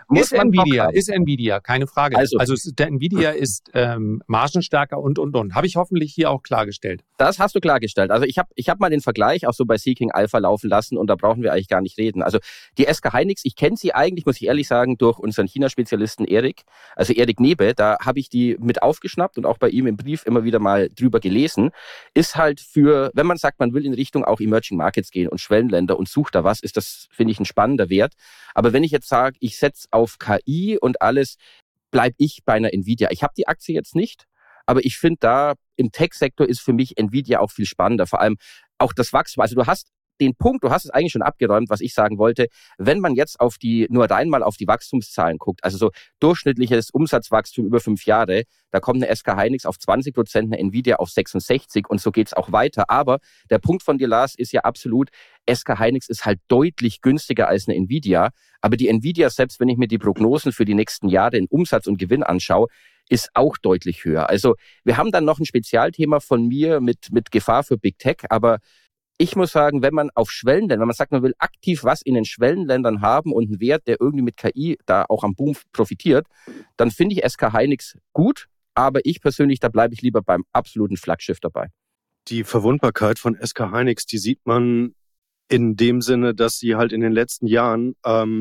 Nvidia, keine Frage. Also der Nvidia ist margenstärker und. Habe ich hoffentlich hier auch klargestellt. Das hast du klargestellt. Also ich hab mal den Vergleich auch so bei Seeking Alpha laufen lassen und da brauchen wir eigentlich gar nicht reden. Also die SK Hynix, ich kenne sie eigentlich, muss ich ehrlich sagen, durch unseren China-Spezialisten Erik Nebe, da habe ich die mit aufgeschnappt und auch bei ihm im Brief immer wieder mal drüber gelesen. Ist halt wenn man sagt, man will in Richtung auch Emerging Markets gehen und Schwellenländer und sucht da was, ist das, finde ich, ein spannender Wert. Aber wenn ich jetzt sage, ich setze auf KI und alles, bleibe ich bei einer Nvidia. Ich habe die Aktie jetzt nicht, aber ich finde da im Tech-Sektor ist für mich Nvidia auch viel spannender. Vor allem auch das Wachstum. Also du hast den Punkt, du hast es eigentlich schon abgeräumt, was ich sagen wollte. Wenn man jetzt nur rein mal auf die Wachstumszahlen guckt, also so durchschnittliches Umsatzwachstum über 5 Jahre, da kommt eine SK Hynix auf 20%, eine Nvidia auf 66% und so geht's auch weiter. Aber der Punkt von dir, Lars, ist ja absolut, SK Hynix ist halt deutlich günstiger als eine Nvidia. Aber die Nvidia, selbst wenn ich mir die Prognosen für die nächsten Jahre in Umsatz und Gewinn anschaue, ist auch deutlich höher. Also wir haben dann noch ein Spezialthema von mir mit Gefahr für Big Tech, aber ich muss sagen, wenn man auf Schwellenländern, wenn man sagt, man will aktiv was in den Schwellenländern haben und einen Wert, der irgendwie mit KI da auch am Boom profitiert, dann finde ich SK Hynix gut, aber ich persönlich, da bleibe ich lieber beim absoluten Flaggschiff dabei. Die Verwundbarkeit von SK Hynix, die sieht man in dem Sinne, dass sie halt in den letzten Jahren,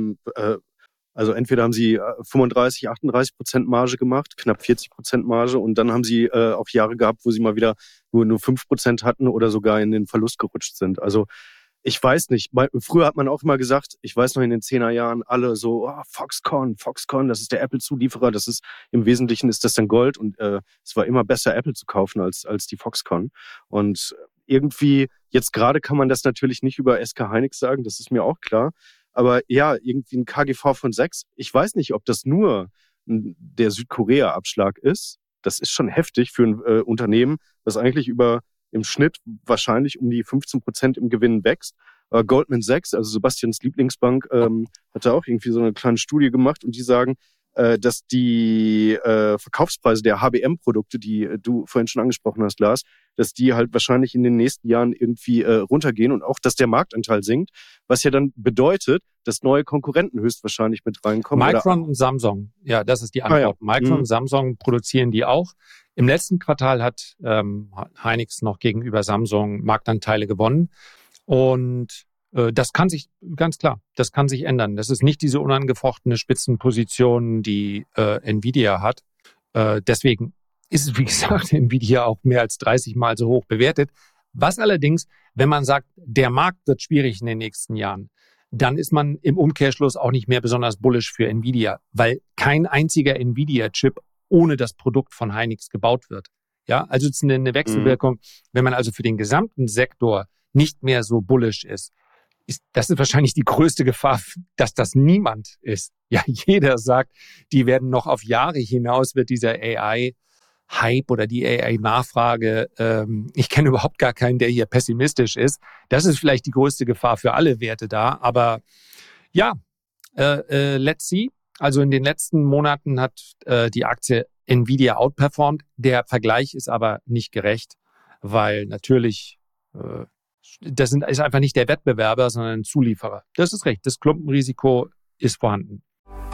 also entweder haben sie 35-38% Marge gemacht, knapp 40% Marge und dann haben sie auch Jahre gehabt, wo sie mal wieder nur 5% hatten oder sogar in den Verlust gerutscht sind. Also ich weiß nicht, früher hat man auch immer gesagt, ich weiß noch in den 10er Jahren, alle so, Foxconn, das ist der Apple-Zulieferer, im Wesentlichen ist das dann Gold und es war immer besser, Apple zu kaufen als die Foxconn. Und irgendwie, jetzt gerade kann man das natürlich nicht über SK Hynix sagen, das ist mir auch klar. Aber ja, irgendwie ein KGV von 6. Ich weiß nicht, ob das nur der Südkorea-Abschlag ist. Das ist schon heftig für ein Unternehmen, das eigentlich im Schnitt wahrscheinlich um die 15% im Gewinn wächst. Goldman Sachs, also Sebastians Lieblingsbank, hat da auch irgendwie so eine kleine Studie gemacht und die sagen, dass die Verkaufspreise der HBM-Produkte, die du vorhin schon angesprochen hast, Lars, dass die halt wahrscheinlich in den nächsten Jahren irgendwie runtergehen und auch, dass der Marktanteil sinkt, was ja dann bedeutet, dass neue Konkurrenten höchstwahrscheinlich mit reinkommen. Micron und Samsung, ja, das ist die Antwort. Micron und Samsung produzieren die auch. Im letzten Quartal hat Hynix noch gegenüber Samsung Marktanteile gewonnen und das kann sich, ganz klar, das kann sich ändern. Das ist nicht diese unangefochtene Spitzenposition, die Nvidia hat. Deswegen ist es, wie gesagt, Nvidia auch mehr als 30 Mal so hoch bewertet. Was allerdings, wenn man sagt, der Markt wird schwierig in den nächsten Jahren, dann ist man im Umkehrschluss auch nicht mehr besonders bullish für Nvidia, weil kein einziger Nvidia-Chip ohne das Produkt von Hynix gebaut wird. Ja, also es ist eine Wechselwirkung. Wenn man also für den gesamten Sektor nicht mehr so bullish ist, das ist wahrscheinlich die größte Gefahr, dass das niemand ist. Ja, jeder sagt, die werden noch auf Jahre hinaus, wird dieser AI-Hype oder die AI-Nachfrage, ich kenne überhaupt gar keinen, der hier pessimistisch ist. Das ist vielleicht die größte Gefahr für alle Werte da. Aber ja, let's see. Also in den letzten Monaten hat die Aktie Nvidia outperformed. Der Vergleich ist aber nicht gerecht, weil natürlich ist einfach nicht der Wettbewerber, sondern ein Zulieferer. Das ist recht. Das Klumpenrisiko ist vorhanden.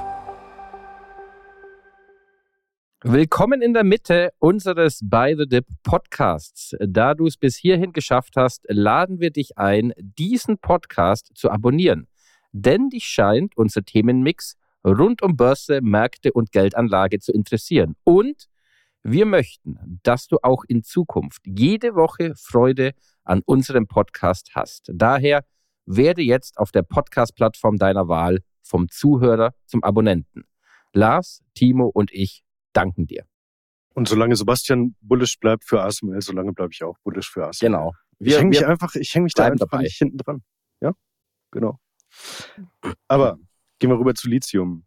Willkommen in der Mitte unseres By the Dip Podcasts. Da du es bis hierhin geschafft hast, laden wir dich ein, diesen Podcast zu abonnieren. Denn dich scheint unser Themenmix rund um Börse, Märkte und Geldanlage zu interessieren. Und wir möchten, dass du auch in Zukunft jede Woche Freude an unserem Podcast hast. Daher werde jetzt auf der Podcast-Plattform deiner Wahl vom Zuhörer zum Abonnenten. Lars, Timo und ich danken dir. Und solange Sebastian bullish bleibt für ASML, solange bleibe ich auch bullish für ASML. Genau. Ich hänge mich da einfach nicht hinten dran. Ja, genau. Aber gehen wir rüber zu Lithium.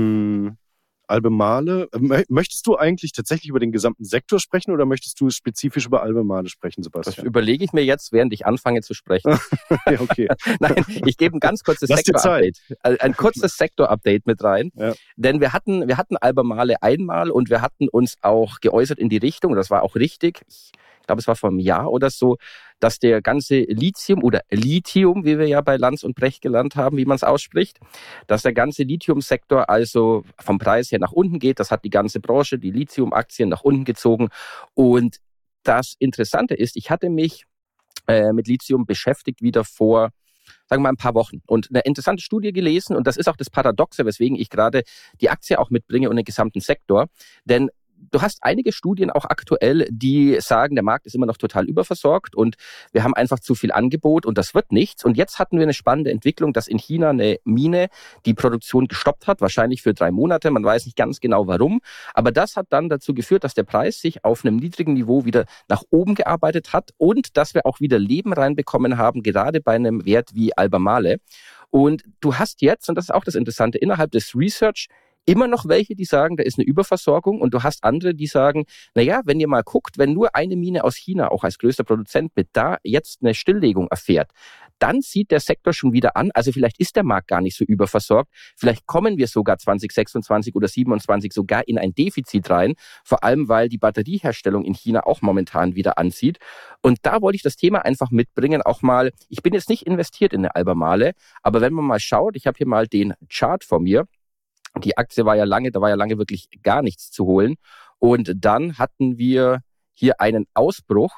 Albemarle. Möchtest du eigentlich tatsächlich über den gesamten Sektor sprechen oder möchtest du spezifisch über Albemarle sprechen, Sebastian? Das überlege ich mir jetzt, während ich anfange zu sprechen. Ja, okay. Nein, ich gebe ein ganz kurzes Sektor-Update. Ein kurzes Sektor-Update mit rein. Ja. Denn wir hatten Albemarle einmal und wir hatten uns auch geäußert in die Richtung, das war auch richtig. Ich glaube, es war vor einem Jahr oder so, dass der ganze Lithium oder Lithium, wie wir ja bei Lanz und Brecht gelernt haben, wie man es ausspricht, dass der ganze Lithiumsektor also vom Preis her nach unten geht. Das hat die ganze Branche, die Lithium-Aktien nach unten gezogen. Und das Interessante ist, ich hatte mich mit Lithium beschäftigt wieder vor, sagen wir mal, ein paar Wochen und eine interessante Studie gelesen. Und das ist auch das Paradoxe, weswegen ich gerade die Aktie auch mitbringe und den gesamten Sektor. Denn du hast einige Studien auch aktuell, die sagen, der Markt ist immer noch total überversorgt und wir haben einfach zu viel Angebot und das wird nichts. Und jetzt hatten wir eine spannende Entwicklung, dass in China eine Mine die Produktion gestoppt hat, wahrscheinlich für 3 Monate. Man weiß nicht ganz genau warum. Aber das hat dann dazu geführt, dass der Preis sich auf einem niedrigen Niveau wieder nach oben gearbeitet hat und dass wir auch wieder Leben reinbekommen haben, gerade bei einem Wert wie Albemarle. Und du hast jetzt, und das ist auch das Interessante, innerhalb des Research immer noch welche, die sagen, da ist eine Überversorgung und du hast andere, die sagen, naja, wenn ihr mal guckt, wenn nur eine Mine aus China, auch als größter Produzent, mit da jetzt eine Stilllegung erfährt, dann zieht der Sektor schon wieder an. Also vielleicht ist der Markt gar nicht so überversorgt. Vielleicht kommen wir sogar 2026 oder 2027 sogar in ein Defizit rein, vor allem weil die Batterieherstellung in China auch momentan wieder anzieht. Und da wollte ich das Thema einfach mitbringen, auch mal, ich bin jetzt nicht investiert in eine Albemarle, aber wenn man mal schaut, ich habe hier mal den Chart vor mir, die Aktie war ja lange, da war ja lange wirklich gar nichts zu holen. Und dann hatten wir hier einen Ausbruch,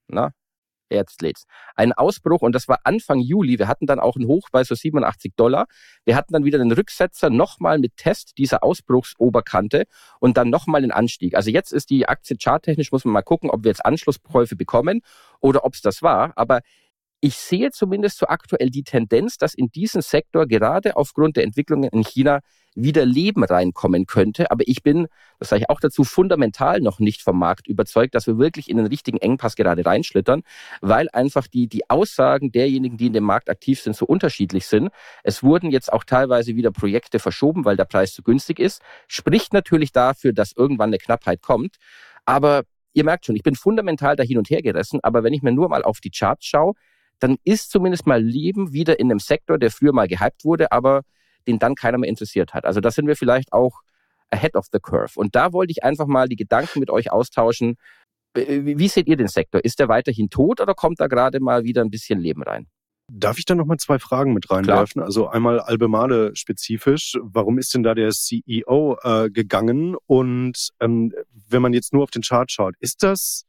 jetzt lädt's. Einen Ausbruch und das war Anfang Juli. Wir hatten dann auch einen Hoch bei so $87. Wir hatten dann wieder einen Rücksetzer, nochmal mit Test dieser Ausbruchsoberkante und dann nochmal einen Anstieg. Also jetzt ist die Aktie charttechnisch, muss man mal gucken, ob wir jetzt Anschlusskäufe bekommen oder ob es das war. Aber ich sehe zumindest so aktuell die Tendenz, dass in diesen Sektor gerade aufgrund der Entwicklungen in China wieder Leben reinkommen könnte. Aber ich bin, das sage ich auch dazu, fundamental noch nicht vom Markt überzeugt, dass wir wirklich in den richtigen Engpass gerade reinschlittern, weil einfach die Aussagen derjenigen, die in dem Markt aktiv sind, so unterschiedlich sind. Es wurden jetzt auch teilweise wieder Projekte verschoben, weil der Preis zu günstig ist. Spricht natürlich dafür, dass irgendwann eine Knappheit kommt. Aber ihr merkt schon, ich bin fundamental da hin und her gerissen. Aber wenn ich mir nur mal auf die Charts schaue, dann ist zumindest mal Leben wieder in einem Sektor, der früher mal gehypt wurde, aber den dann keiner mehr interessiert hat. Also da sind wir vielleicht auch ahead of the curve. Und da wollte ich einfach mal die Gedanken mit euch austauschen. Wie seht ihr den Sektor? Ist der weiterhin tot oder kommt da gerade mal wieder ein bisschen Leben rein? Darf ich da nochmal 2 Fragen mit reinwerfen? Klar. Also einmal Albemarle spezifisch. Warum ist denn da der CEO gegangen? Und wenn man jetzt nur auf den Chart schaut, ist das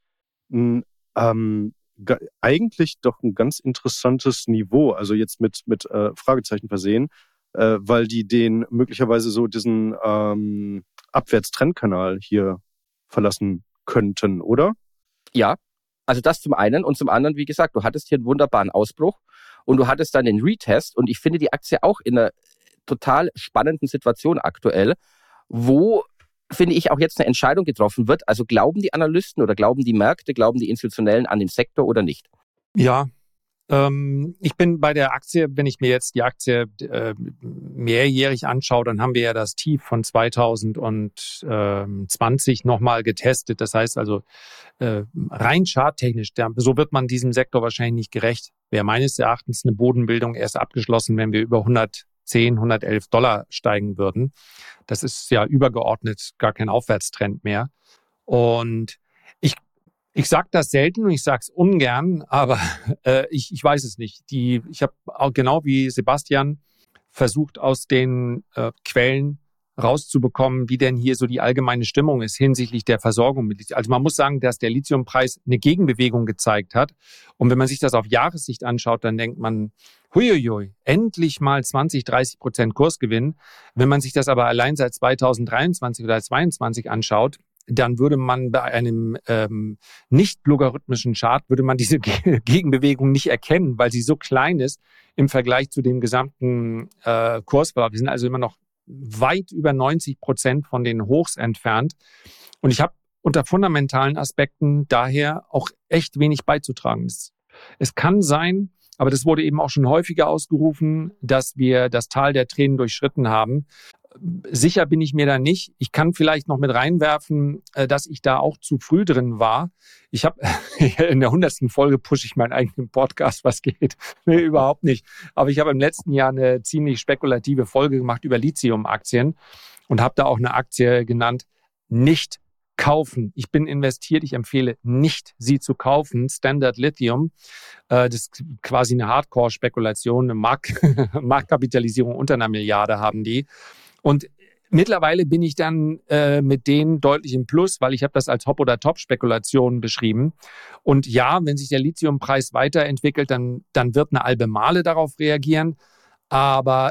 eigentlich doch ein ganz interessantes Niveau, also jetzt mit Fragezeichen versehen, weil die den möglicherweise so diesen Abwärtstrendkanal hier verlassen könnten, oder? Ja, also das zum einen und zum anderen, wie gesagt, du hattest hier einen wunderbaren Ausbruch und du hattest dann den Retest und ich finde die Aktie auch in einer total spannenden Situation aktuell, wo, finde ich, auch jetzt eine Entscheidung getroffen wird. Also glauben die Analysten oder glauben die Märkte, glauben die Institutionellen an den Sektor oder nicht? Ja, ich bin bei der Aktie, wenn ich mir jetzt die Aktie mehrjährig anschaue, dann haben wir ja das Tief von 2020 nochmal getestet. Das heißt also rein charttechnisch, so wird man diesem Sektor wahrscheinlich nicht gerecht. Wäre meines Erachtens eine Bodenbildung erst abgeschlossen, wenn wir über 110, 111 Dollar steigen würden. Das ist ja übergeordnet gar kein Aufwärtstrend mehr. Und ich sage das selten und ich sage es ungern, aber ich weiß es nicht. Ich habe auch genau wie Sebastian versucht, aus den Quellen rauszubekommen, wie denn hier so die allgemeine Stimmung ist hinsichtlich der Versorgung mit Lithium. Also man muss sagen, dass der Lithiumpreis eine Gegenbewegung gezeigt hat. Und wenn man sich das auf Jahressicht anschaut, dann denkt man, huiuiui, endlich mal 20-30% Kursgewinn. Wenn man sich das aber allein seit 2023 oder 2022 anschaut, dann würde man bei einem nicht-logarithmischen Chart, würde man diese Gegenbewegung nicht erkennen, weil sie so klein ist im Vergleich zu dem gesamten Kursverlauf. Wir sind also immer noch weit über 90% von den Hochs entfernt. Und ich habe unter fundamentalen Aspekten daher auch echt wenig beizutragen. Es kann sein, aber das wurde eben auch schon häufiger ausgerufen, dass wir das Tal der Tränen durchschritten haben. Sicher bin ich mir da nicht. Ich kann vielleicht noch mit reinwerfen, dass ich da auch zu früh drin war. Ich habe in der 100. Folge pushe ich meinen eigenen Podcast, was geht. Nee, überhaupt nicht. Aber ich habe im letzten Jahr eine ziemlich spekulative Folge gemacht über Lithium-Aktien und habe da auch eine Aktie genannt, nicht kaufen. Ich bin investiert, ich empfehle nicht, sie zu kaufen. Standard Lithium, das ist quasi eine Hardcore-Spekulation, eine Marktkapitalisierung unter 1 Milliarde haben die. Und mittlerweile bin ich dann mit denen deutlich im Plus, weil ich habe das als Hop- oder Top-Spekulation beschrieben. Und ja, wenn sich der Lithiumpreis weiterentwickelt, dann wird eine Albemarle darauf reagieren. Aber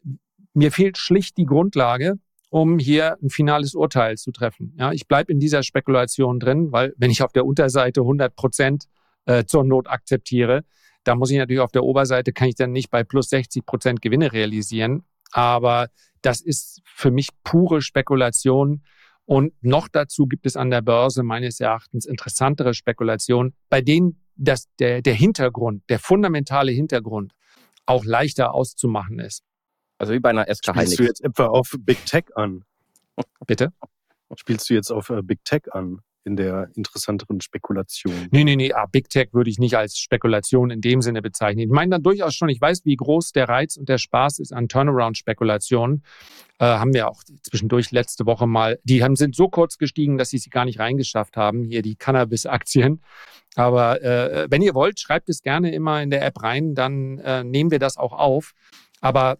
mir fehlt schlicht die Grundlage, um hier ein finales Urteil zu treffen. Ja, ich bleibe in dieser Spekulation drin, weil wenn ich auf der Unterseite 100% zur Not akzeptiere, da muss ich natürlich auf der Oberseite, kann ich dann nicht bei plus 60% Gewinne realisieren. Aber das ist für mich pure Spekulation. Und noch dazu gibt es an der Börse meines Erachtens interessantere Spekulationen, bei denen der Hintergrund, der fundamentale Hintergrund auch leichter auszumachen ist. Also wie bei einer SK Hynix. Spielst du jetzt etwa auf Big Tech an? Bitte? Spielst du jetzt auf Big Tech an in der interessanteren Spekulation? Nee. Big Tech würde ich nicht als Spekulation in dem Sinne bezeichnen. Ich meine dann durchaus schon, ich weiß, wie groß der Reiz und der Spaß ist an Turnaround-Spekulationen. Haben wir auch zwischendurch letzte Woche mal, sind so kurz gestiegen, dass sie gar nicht reingeschafft haben, hier die Cannabis-Aktien. Aber wenn ihr wollt, schreibt es gerne immer in der App rein, dann nehmen wir das auch auf. Aber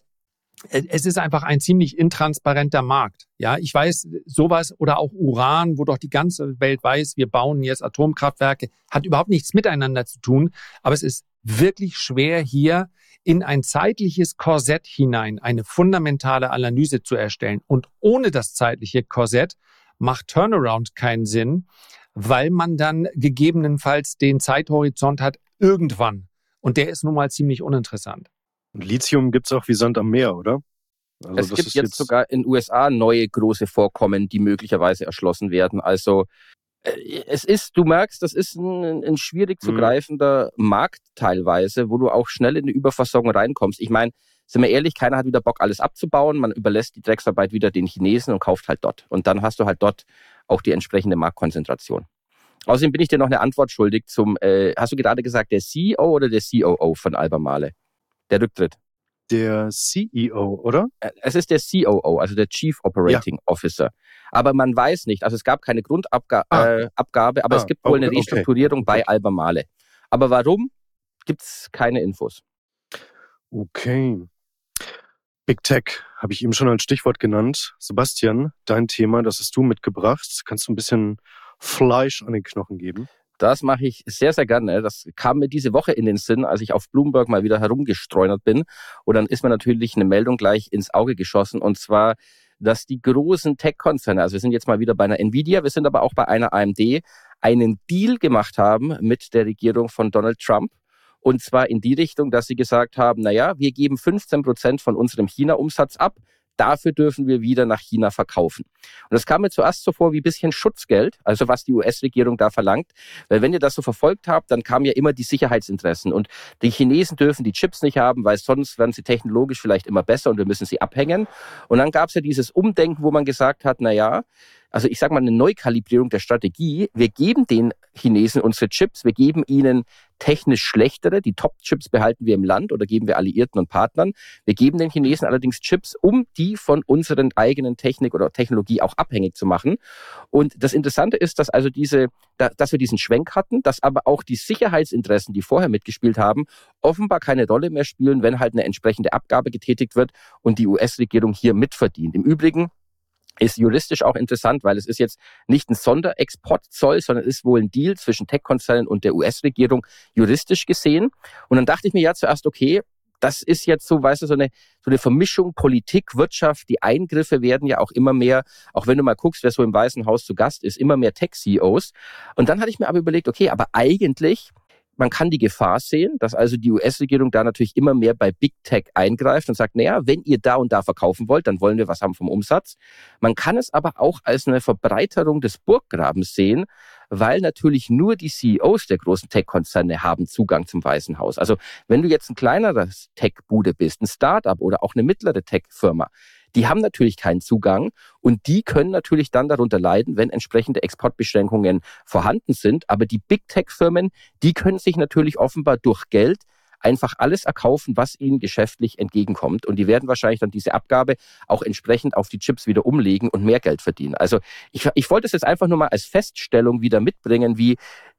es ist einfach ein ziemlich intransparenter Markt. Ja, ich weiß, sowas oder auch Uran, wo doch die ganze Welt weiß, wir bauen jetzt Atomkraftwerke, hat überhaupt nichts miteinander zu tun. Aber es ist wirklich schwer, hier in ein zeitliches Korsett hinein eine fundamentale Analyse zu erstellen. Und ohne das zeitliche Korsett macht Turnaround keinen Sinn, weil man dann gegebenenfalls den Zeithorizont hat irgendwann. Und der ist nun mal ziemlich uninteressant. Und Lithium gibt's auch wie Sand am Meer, oder? Also es gibt jetzt sogar in den USA neue große Vorkommen, die möglicherweise erschlossen werden. Also du merkst, das ist ein schwierig zu greifender Markt teilweise, wo du auch schnell in die Überversorgung reinkommst. Ich meine, sind wir ehrlich, keiner hat wieder Bock, alles abzubauen. Man überlässt die Drecksarbeit wieder den Chinesen und kauft halt dort. Und dann hast du halt dort auch die entsprechende Marktkonzentration. Außerdem bin ich dir noch eine Antwort schuldig zum, hast du gerade gesagt, der CEO oder der COO von Albemarle? Der Rücktritt. Der CEO, oder? Es ist der COO, also der Chief Operating Officer. Aber man weiß nicht, also es gab keine Grundabgabe, aber es gibt wohl eine Restrukturierung bei Albemarle. Aber warum, gibt es keine Infos. Okay. Big Tech habe ich eben schon als Stichwort genannt. Sebastian, dein Thema, das hast du mitgebracht. Kannst du ein bisschen Fleisch an den Knochen geben? Das mache ich sehr, sehr gerne. Das kam mir diese Woche in den Sinn, als ich auf Bloomberg mal wieder herumgestreunert bin. Und dann ist mir natürlich eine Meldung gleich ins Auge geschossen. Und zwar, dass die großen Tech-Konzerne, also wir sind jetzt mal wieder bei einer Nvidia, wir sind aber auch bei einer AMD, einen Deal gemacht haben mit der Regierung von Donald Trump. Und zwar in die Richtung, dass sie gesagt haben, naja, wir geben 15% von unserem China-Umsatz ab. Dafür dürfen wir wieder nach China verkaufen. Und das kam mir zuerst so vor wie ein bisschen Schutzgeld, also was die US-Regierung da verlangt. Weil wenn ihr das so verfolgt habt, dann kamen ja immer die Sicherheitsinteressen. Und die Chinesen dürfen die Chips nicht haben, weil sonst werden sie technologisch vielleicht immer besser und wir müssen sie abhängen. Und dann gab es ja dieses Umdenken, wo man gesagt hat, naja, also ich sage mal eine Neukalibrierung der Strategie. Wir geben den Chinesen unsere Chips, wir geben ihnen technisch schlechtere, die Top-Chips behalten wir im Land oder geben wir Alliierten und Partnern. Wir geben den Chinesen allerdings Chips, um die von unseren eigenen Technik oder Technologie auch abhängig zu machen. Und das Interessante ist, dass also dass wir diesen Schwenk hatten, dass aber auch die Sicherheitsinteressen, die vorher mitgespielt haben, offenbar keine Rolle mehr spielen, wenn halt eine entsprechende Abgabe getätigt wird und die US-Regierung hier mitverdient. Im Übrigen ist juristisch auch interessant, weil es ist jetzt nicht ein Sonderexportzoll, sondern es ist wohl ein Deal zwischen Tech-Konzernen und der US-Regierung juristisch gesehen. Und dann dachte ich mir ja zuerst, okay, das ist jetzt so, weißt du, so eine Vermischung Politik, Wirtschaft. Die Eingriffe werden ja auch immer mehr, auch wenn du mal guckst, wer so im Weißen Haus zu Gast ist, immer mehr Tech-CEOs. Und dann hatte ich mir aber überlegt, okay, aber eigentlich man kann die Gefahr sehen, dass also die US-Regierung da natürlich immer mehr bei Big Tech eingreift und sagt, naja, wenn ihr da und da verkaufen wollt, dann wollen wir was haben vom Umsatz. Man kann es aber auch als eine Verbreiterung des Burggrabens sehen, weil natürlich nur die CEOs der großen Tech-Konzerne haben Zugang zum Weißen Haus. Also wenn du jetzt ein kleineres Tech-Bude bist, ein Start-up oder auch eine mittlere Tech-Firma, die haben natürlich keinen Zugang und die können natürlich dann darunter leiden, wenn entsprechende Exportbeschränkungen vorhanden sind. Aber die Big-Tech-Firmen, die können sich natürlich offenbar durch Geld einfach alles erkaufen, was ihnen geschäftlich entgegenkommt. Und die werden wahrscheinlich dann diese Abgabe auch entsprechend auf die Chips wieder umlegen und mehr Geld verdienen. Also ich wollte es jetzt einfach nur mal als Feststellung wieder mitbringen, wie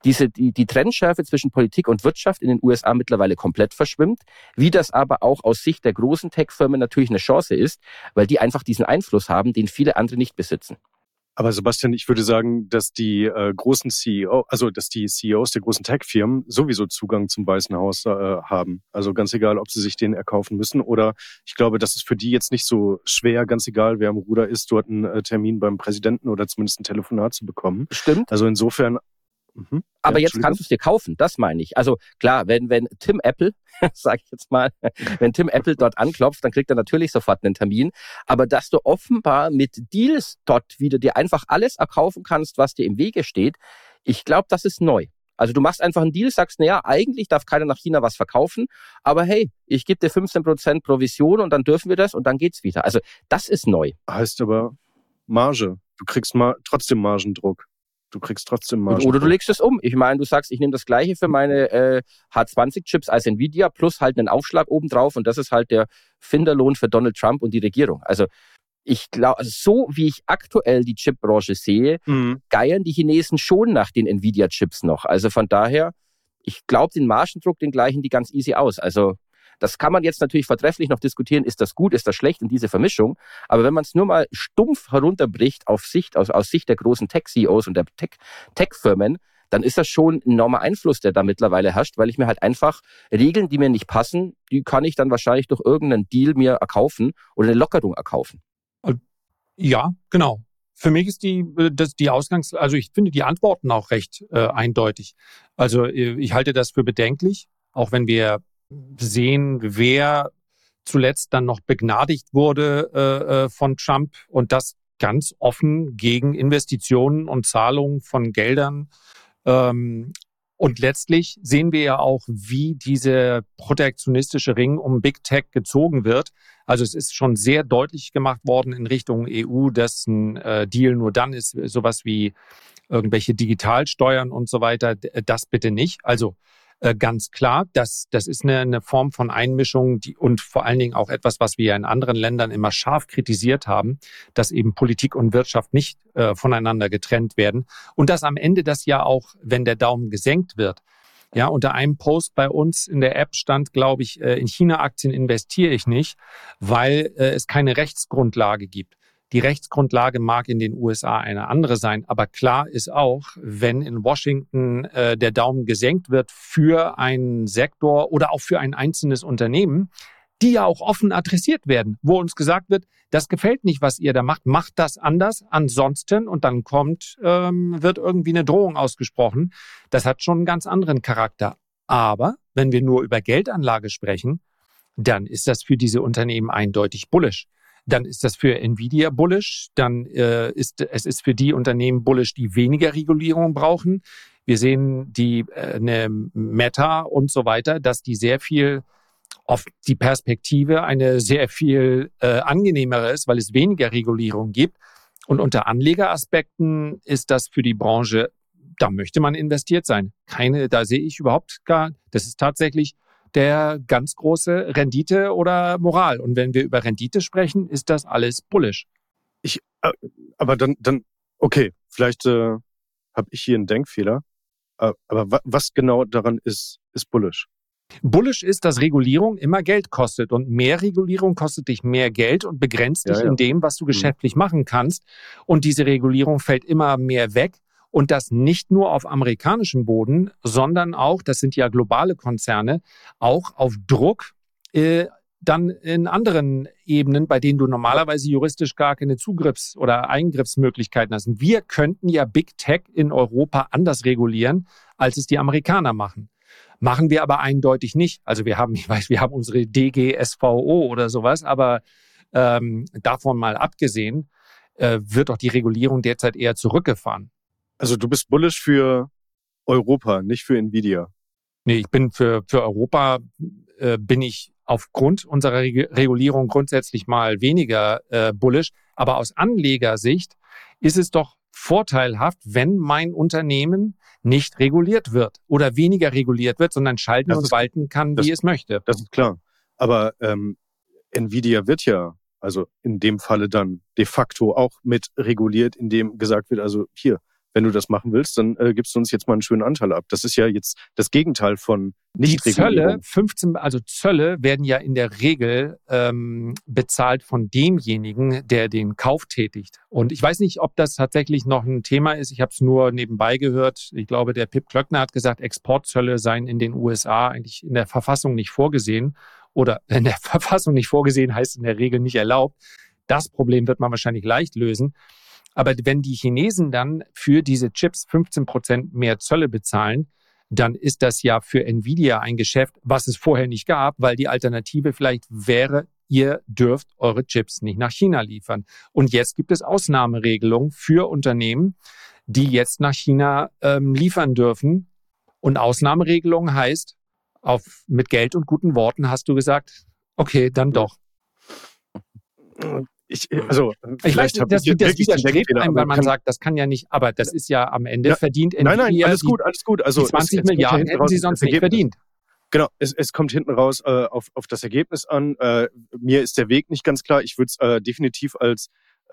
die Trennschärfe zwischen Politik und Wirtschaft in den USA mittlerweile komplett verschwimmt, wie das aber auch aus Sicht der großen Tech-Firmen natürlich eine Chance ist, weil die einfach diesen Einfluss haben, den viele andere nicht besitzen. Aber Sebastian, ich würde sagen, dass die großen dass die CEOs der großen Tech-Firmen sowieso Zugang zum Weißen Haus haben. Also ganz egal, ob sie sich den erkaufen müssen oder ich glaube, das ist für die jetzt nicht so schwer, ganz egal, wer am Ruder ist, dort einen Termin beim Präsidenten oder zumindest ein Telefonat zu bekommen. Stimmt. Also insofern. Aber jetzt kannst du es dir kaufen, das meine ich. Also klar, wenn Tim Apple, sage ich jetzt mal, wenn Tim Apple dort anklopft, dann kriegt er natürlich sofort einen Termin. Aber dass du offenbar mit Deals dort wieder dir einfach alles erkaufen kannst, was dir im Wege steht, ich glaube, das ist neu. Also du machst einfach einen Deal, sagst, naja, eigentlich darf keiner nach China was verkaufen, aber hey, ich gebe dir 15% Provision und dann dürfen wir das und dann geht's wieder. Also das ist neu. Heißt aber Marge. Du kriegst trotzdem Margendruck. Du kriegst trotzdem Margen. Oder du legst es um. Ich meine, du sagst, ich nehme das Gleiche für meine H20-Chips als Nvidia plus halt einen Aufschlag obendrauf und das ist halt der Finderlohn für Donald Trump und die Regierung. Also ich glaube, so wie ich aktuell die Chipbranche sehe, geiern die Chinesen schon nach den Nvidia-Chips noch. Also von daher, ich glaube, den Margendruck, den gleichen die ganz easy aus. Also das kann man jetzt natürlich vortrefflich noch diskutieren, ist das gut, ist das schlecht in diese Vermischung. Aber wenn man es nur mal stumpf herunterbricht aus Sicht der großen Tech-CEOs und der Tech-Firmen, dann ist das schon ein enormer Einfluss, der da mittlerweile herrscht, weil ich mir halt einfach Regeln, die mir nicht passen, die kann ich dann wahrscheinlich durch irgendeinen Deal mir erkaufen oder eine Lockerung erkaufen. Ja, genau. Für mich ist also ich finde die Antworten auch recht eindeutig. Also ich halte das für bedenklich, auch wenn wir sehen, wer zuletzt dann noch begnadigt wurde von Trump und das ganz offen gegen Investitionen und Zahlungen von Geldern. Und Und letztlich sehen wir ja auch, wie diese protektionistische Ring um Big Tech gezogen wird. Also es ist schon sehr deutlich gemacht worden in Richtung EU, dass ein Deal nur dann ist, sowas wie irgendwelche Digitalsteuern und so weiter, das bitte nicht. Also ganz klar, das ist eine Form von Einmischung und vor allen Dingen auch etwas, was wir in anderen Ländern immer scharf kritisiert haben, dass eben Politik und Wirtschaft nicht voneinander getrennt werden und dass am Ende das ja auch, wenn der Daumen gesenkt wird. Ja, unter einem Post bei uns in der App stand, glaube ich, in China-Aktien investiere ich nicht, weil es keine Rechtsgrundlage gibt. Die Rechtsgrundlage mag in den USA eine andere sein, aber klar ist auch, wenn in Washington der Daumen gesenkt wird für einen Sektor oder auch für ein einzelnes Unternehmen, die ja auch offen adressiert werden, wo uns gesagt wird, das gefällt nicht, was ihr da macht, macht das anders, ansonsten, und dann wird irgendwie eine Drohung ausgesprochen. Das hat schon einen ganz anderen Charakter. Aber wenn wir nur über Geldanlage sprechen, dann ist das für diese Unternehmen eindeutig bullish. Dann ist das für Nvidia bullish, dann ist es für die Unternehmen bullish, die weniger Regulierung brauchen. Wir sehen eine Meta und so weiter, dass die sehr viel auf die Perspektive eine sehr viel angenehmere ist, weil es weniger Regulierung gibt. Und unter Anlegeraspekten ist das für die Branche, da möchte man investiert sein. Da sehe ich überhaupt das ist tatsächlich der ganz große Rendite oder Moral. Und wenn wir über Rendite sprechen, ist das alles bullish. Aber dann, okay, vielleicht habe ich hier einen Denkfehler. Aber was genau daran ist bullish? Bullish ist, dass Regulierung immer Geld kostet. Und mehr Regulierung kostet dich mehr Geld und begrenzt dich in dem, was du geschäftlich machen kannst. Und diese Regulierung fällt immer mehr weg. Und das nicht nur auf amerikanischem Boden, sondern auch, das sind ja globale Konzerne, auch auf Druck dann in anderen Ebenen, bei denen du normalerweise juristisch gar keine Zugriffs- oder Eingriffsmöglichkeiten hast. Und wir könnten ja Big Tech in Europa anders regulieren, als es die Amerikaner machen. Machen wir aber eindeutig nicht. Also wir haben unsere DGSVO oder sowas, aber davon mal abgesehen, wird doch die Regulierung derzeit eher zurückgefahren. Also du bist bullish für Europa, nicht für Nvidia. Nee, ich bin für Europa, bin ich aufgrund unserer Regulierung grundsätzlich mal weniger bullish. Aber aus Anlegersicht ist es doch vorteilhaft, wenn mein Unternehmen nicht reguliert wird oder weniger reguliert wird, sondern schalten und walten kann, wie es möchte. Das ist klar. Aber Nvidia wird ja, also in dem Falle dann de facto auch mit reguliert, indem gesagt wird, also hier, wenn du das machen willst, dann gibst du uns jetzt mal einen schönen Anteil ab. Das ist ja jetzt das Gegenteil von Nichtregulierung. Zölle werden ja in der Regel bezahlt von demjenigen, der den Kauf tätigt. Und ich weiß nicht, ob das tatsächlich noch ein Thema ist. Ich habe es nur nebenbei gehört. Ich glaube, der Pip Klöckner hat gesagt, Exportzölle seien in den USA eigentlich in der Verfassung nicht vorgesehen. Oder in der Verfassung nicht vorgesehen heißt in der Regel nicht erlaubt. Das Problem wird man wahrscheinlich leicht lösen. Aber wenn die Chinesen dann für diese Chips 15% mehr Zölle bezahlen, dann ist das ja für Nvidia ein Geschäft, was es vorher nicht gab, weil die Alternative vielleicht wäre, ihr dürft eure Chips nicht nach China liefern. Und jetzt gibt es Ausnahmeregelungen für Unternehmen, die jetzt nach China liefern dürfen. Und Ausnahmeregelung heißt, mit Geld und guten Worten hast du gesagt, okay, dann doch. Ich weiß, das widerstrebt einem, weil man sagt, das kann ja nicht, aber das ist ja am Ende verdient Nvidia. Nein, alles gut. Also die 20 Milliarden hätten sie sonst nicht verdient. Genau, es kommt hinten raus auf das Ergebnis an. Mir ist der Weg nicht ganz klar. Ich würde es definitiv als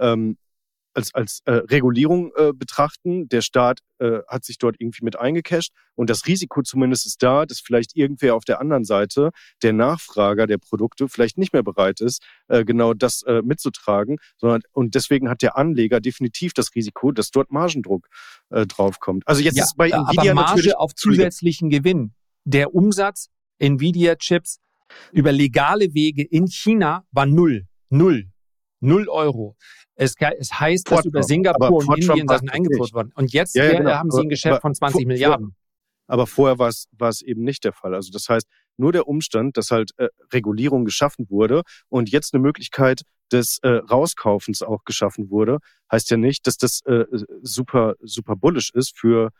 Regulierung betrachten. Der Staat hat sich dort irgendwie mit eingecasht und das Risiko zumindest ist da, dass vielleicht irgendwer auf der anderen Seite, der Nachfrager der Produkte, vielleicht nicht mehr bereit ist, genau das mitzutragen, und deswegen hat der Anleger definitiv das Risiko, dass dort Margendruck draufkommt. Also jetzt ist bei Nvidia aber Marge natürlich auf zusätzlichen Gewinn. Der Umsatz Nvidia-Chips über legale Wege in China war 0 Euro. Es heißt, dass über Singapur und Indien Sachen eingeführt wurden. Und jetzt haben sie ein Geschäft von 20 Milliarden. Aber vorher war es eben nicht der Fall. Also das heißt, nur der Umstand, dass halt Regulierung geschaffen wurde und jetzt eine Möglichkeit des Rauskaufens auch geschaffen wurde, heißt ja nicht, dass das super, super bullish ist für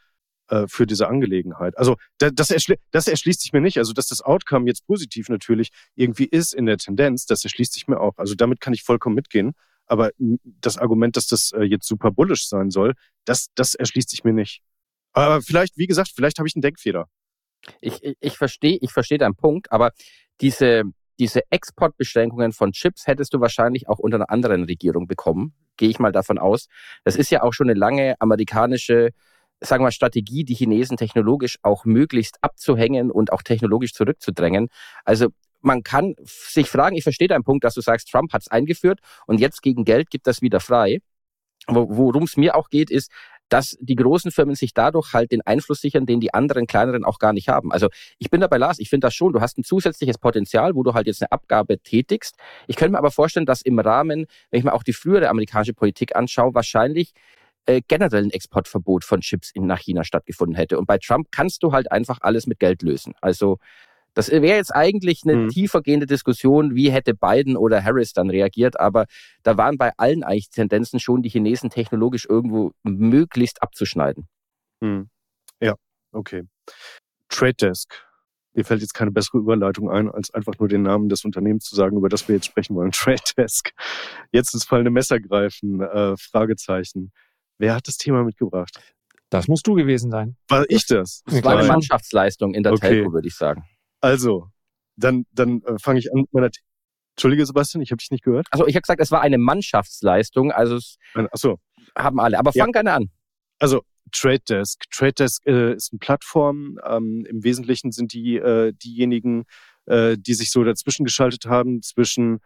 für diese Angelegenheit. Also das erschließt sich mir nicht. Also dass das Outcome jetzt positiv natürlich irgendwie ist in der Tendenz, das erschließt sich mir auch. Also damit kann ich vollkommen mitgehen. Aber das Argument, dass das jetzt super bullish sein soll, das erschließt sich mir nicht. Aber vielleicht, wie gesagt, vielleicht habe ich einen Denkfehler. Ich verstehe deinen Punkt, aber diese Exportbeschränkungen von Chips hättest du wahrscheinlich auch unter einer anderen Regierung bekommen. Gehe ich mal davon aus. Das ist ja auch schon eine lange amerikanische, sagen wir, Strategie, die Chinesen technologisch auch möglichst abzuhängen und auch technologisch zurückzudrängen. Also man kann sich fragen, ich verstehe deinen Punkt, dass du sagst, Trump hat es eingeführt und jetzt gegen Geld gibt das wieder frei. Worum es mir auch geht, ist, dass die großen Firmen sich dadurch halt den Einfluss sichern, den die anderen kleineren auch gar nicht haben. Also ich bin dabei, Lars, ich finde das schon, du hast ein zusätzliches Potenzial, wo du halt jetzt eine Abgabe tätigst. Ich könnte mir aber vorstellen, dass im Rahmen, wenn ich mir auch die frühere amerikanische Politik anschaue, wahrscheinlich generell ein Exportverbot von Chips nach China stattgefunden hätte. Und bei Trump kannst du halt einfach alles mit Geld lösen. Also das wäre jetzt eigentlich eine tiefergehende Diskussion, wie hätte Biden oder Harris dann reagiert, aber da waren bei allen eigentlich Tendenzen schon, die Chinesen technologisch irgendwo möglichst abzuschneiden. Ja, okay. Trade Desk. Mir fällt jetzt keine bessere Überleitung ein, als einfach nur den Namen des Unternehmens zu sagen, über das wir jetzt sprechen wollen. Trade Desk. Jetzt ins fallende Messer greifen, Fragezeichen. Wer hat das Thema mitgebracht? Das musst du gewesen sein. War ich das? Das war eine Mannschaftsleistung in der Telco, würde ich sagen. Also, dann fange ich an mit meiner... Entschuldige, Sebastian, ich habe dich nicht gehört. Also ich habe gesagt, es war eine Mannschaftsleistung, also es haben alle. Aber fang gerne an. Also Trade Desk. Trade Desk ist eine Plattform. Im Wesentlichen sind die diejenigen, die sich so dazwischen geschaltet haben, zwischen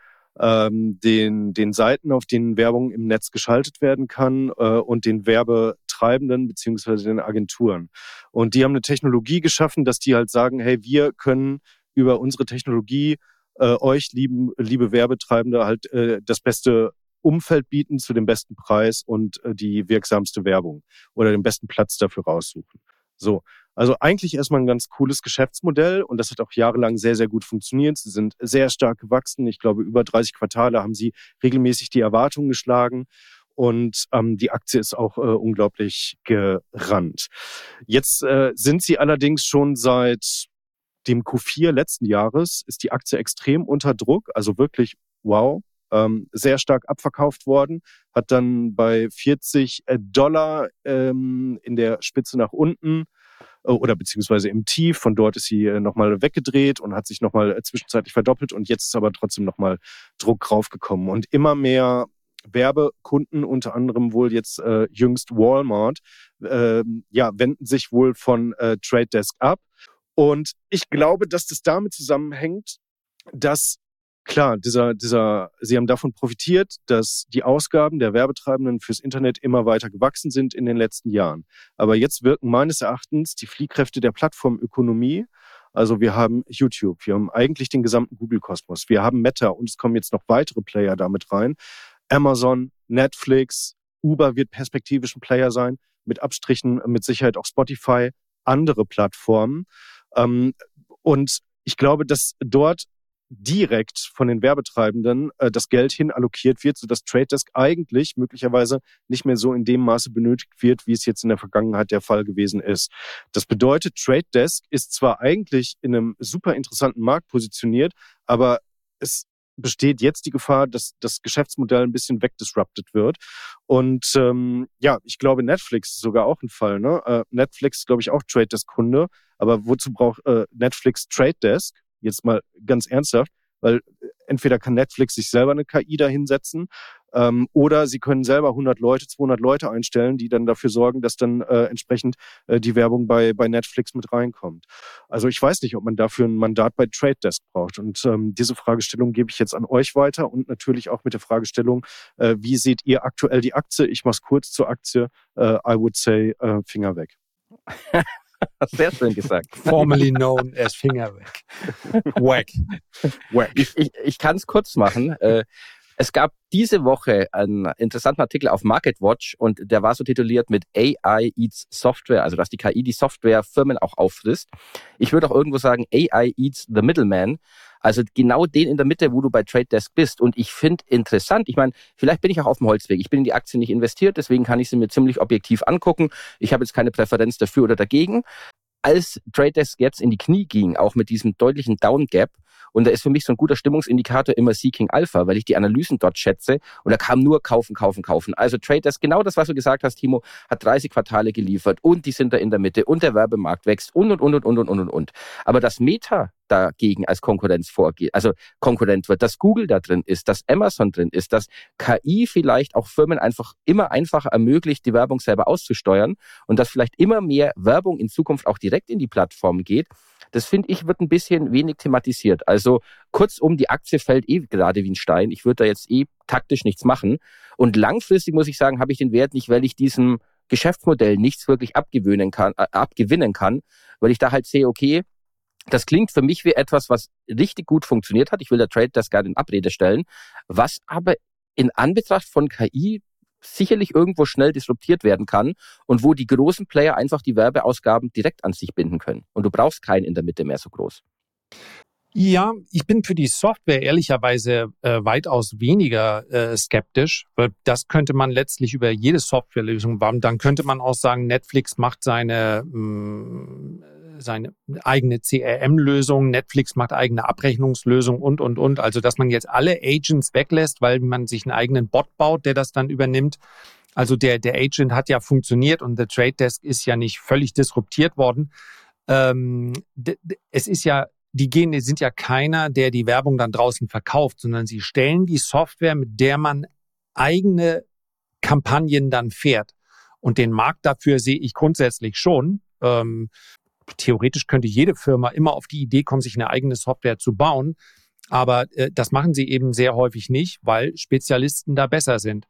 den Seiten, auf denen Werbung im Netz geschaltet werden kann und den Werbetreibenden beziehungsweise den Agenturen. Und die haben eine Technologie geschaffen, dass die halt sagen, hey, wir können über unsere Technologie euch, liebe Werbetreibende, halt das beste Umfeld bieten zu dem besten Preis und die wirksamste Werbung oder den besten Platz dafür raussuchen. So, also eigentlich erstmal ein ganz cooles Geschäftsmodell und das hat auch jahrelang sehr, sehr gut funktioniert. Sie sind sehr stark gewachsen. Ich glaube, über 30 Quartale haben sie regelmäßig die Erwartungen geschlagen und die Aktie ist auch unglaublich gerannt. Jetzt sind sie allerdings schon seit dem Q4 letzten Jahres ist die Aktie extrem unter Druck, also wirklich wow. Sehr stark abverkauft worden, hat dann bei $40 in der Spitze nach unten oder beziehungsweise im Tief. Von dort ist sie nochmal weggedreht und hat sich nochmal zwischenzeitlich verdoppelt und jetzt ist aber trotzdem nochmal Druck raufgekommen. Und immer mehr Werbekunden, unter anderem wohl jetzt jüngst Walmart, wenden sich wohl von Trade Desk ab. Und ich glaube, dass das damit zusammenhängt, dass klar, sie haben davon profitiert, dass die Ausgaben der Werbetreibenden fürs Internet immer weiter gewachsen sind in den letzten Jahren. Aber jetzt wirken meines Erachtens die Fliehkräfte der Plattformökonomie. Also wir haben YouTube, wir haben eigentlich den gesamten Google-Kosmos, wir haben Meta und es kommen jetzt noch weitere Player damit rein. Amazon, Netflix, Uber wird perspektivisch ein Player sein, mit Abstrichen mit Sicherheit auch Spotify, andere Plattformen. Und ich glaube, dass dort direkt von den Werbetreibenden das Geld hin allokiert wird, sodass Trade Desk eigentlich möglicherweise nicht mehr so in dem Maße benötigt wird, wie es jetzt in der Vergangenheit der Fall gewesen ist. Das bedeutet, Trade Desk ist zwar eigentlich in einem super interessanten Markt positioniert, aber es besteht jetzt die Gefahr, dass das Geschäftsmodell ein bisschen wegdisrupted wird. Und ich glaube, Netflix ist sogar auch ein Fall. Ne? Netflix ist, glaube ich, auch Trade Desk-Kunde. Aber wozu braucht Netflix Trade Desk? Jetzt mal ganz ernsthaft, weil entweder kann Netflix sich selber eine KI da hinsetzen oder sie können selber 100 Leute, 200 Leute einstellen, die dann dafür sorgen, dass dann entsprechend die Werbung bei Netflix mit reinkommt. Also ich weiß nicht, ob man dafür ein Mandat bei Trade Desk braucht. Und diese Fragestellung gebe ich jetzt an euch weiter und natürlich auch mit der Fragestellung, wie seht ihr aktuell die Aktie? Ich mache es kurz zur Aktie. I would say Finger weg. Sehr schön gesagt. Formerly known as Finger weg. Wack. Ich kann es kurz machen. Es gab diese Woche einen interessanten Artikel auf MarketWatch und der war so tituliert mit AI eats Software, also dass die KI die Softwarefirmen auch auffrisst. Ich würde auch irgendwo sagen, AI eats the middleman, also genau den in der Mitte, wo du bei Trade Desk bist. Und ich finde interessant, ich meine, vielleicht bin ich auch auf dem Holzweg. Ich bin in die Aktien nicht investiert, deswegen kann ich sie mir ziemlich objektiv angucken. Ich habe jetzt keine Präferenz dafür oder dagegen. Als Trade Desk jetzt in die Knie ging, auch mit diesem deutlichen Downgap, und da ist für mich so ein guter Stimmungsindikator immer Seeking Alpha, weil ich die Analysen dort schätze, und da kam nur kaufen, kaufen, kaufen. Also Trade Desk, genau das, was du gesagt hast, Timo, hat 30 Quartale geliefert und die sind da in der Mitte und der Werbemarkt wächst und. Aber das Meta dagegen als Konkurrenz vorgeht, also Konkurrent wird, dass Google da drin ist, dass Amazon drin ist, dass KI vielleicht auch Firmen einfach immer einfacher ermöglicht, die Werbung selber auszusteuern und dass vielleicht immer mehr Werbung in Zukunft auch direkt in die Plattform geht, das finde ich, wird ein bisschen wenig thematisiert. Also kurzum, die Aktie fällt gerade wie ein Stein. Ich würde da jetzt taktisch nichts machen. Und langfristig muss ich sagen, habe ich den Wert nicht, weil ich diesem Geschäftsmodell nichts wirklich abgewinnen kann, weil ich da halt sehe, okay, das klingt für mich wie etwas, was richtig gut funktioniert hat. Ich will der Trade Desk gar in Abrede stellen, was aber in Anbetracht von KI sicherlich irgendwo schnell disruptiert werden kann und wo die großen Player einfach die Werbeausgaben direkt an sich binden können. Und du brauchst keinen in der Mitte mehr so groß. Ja, ich bin für die Software ehrlicherweise weitaus weniger skeptisch, weil das könnte man letztlich über jede Softwarelösung machen. Dann könnte man auch sagen, Netflix macht seine eigene CRM-Lösung, Netflix macht eigene Abrechnungslösung und. Also, dass man jetzt alle Agents weglässt, weil man sich einen eigenen Bot baut, der das dann übernimmt. Also der Agent hat ja funktioniert und der Trade Desk ist ja nicht völlig disruptiert worden. Es ist ja, die sind ja keiner, der die Werbung dann draußen verkauft, sondern sie stellen die Software, mit der man eigene Kampagnen dann fährt. Und den Markt dafür sehe ich grundsätzlich schon. Theoretisch könnte jede Firma immer auf die Idee kommen, sich eine eigene Software zu bauen. Aber das machen sie eben sehr häufig nicht, weil Spezialisten da besser sind.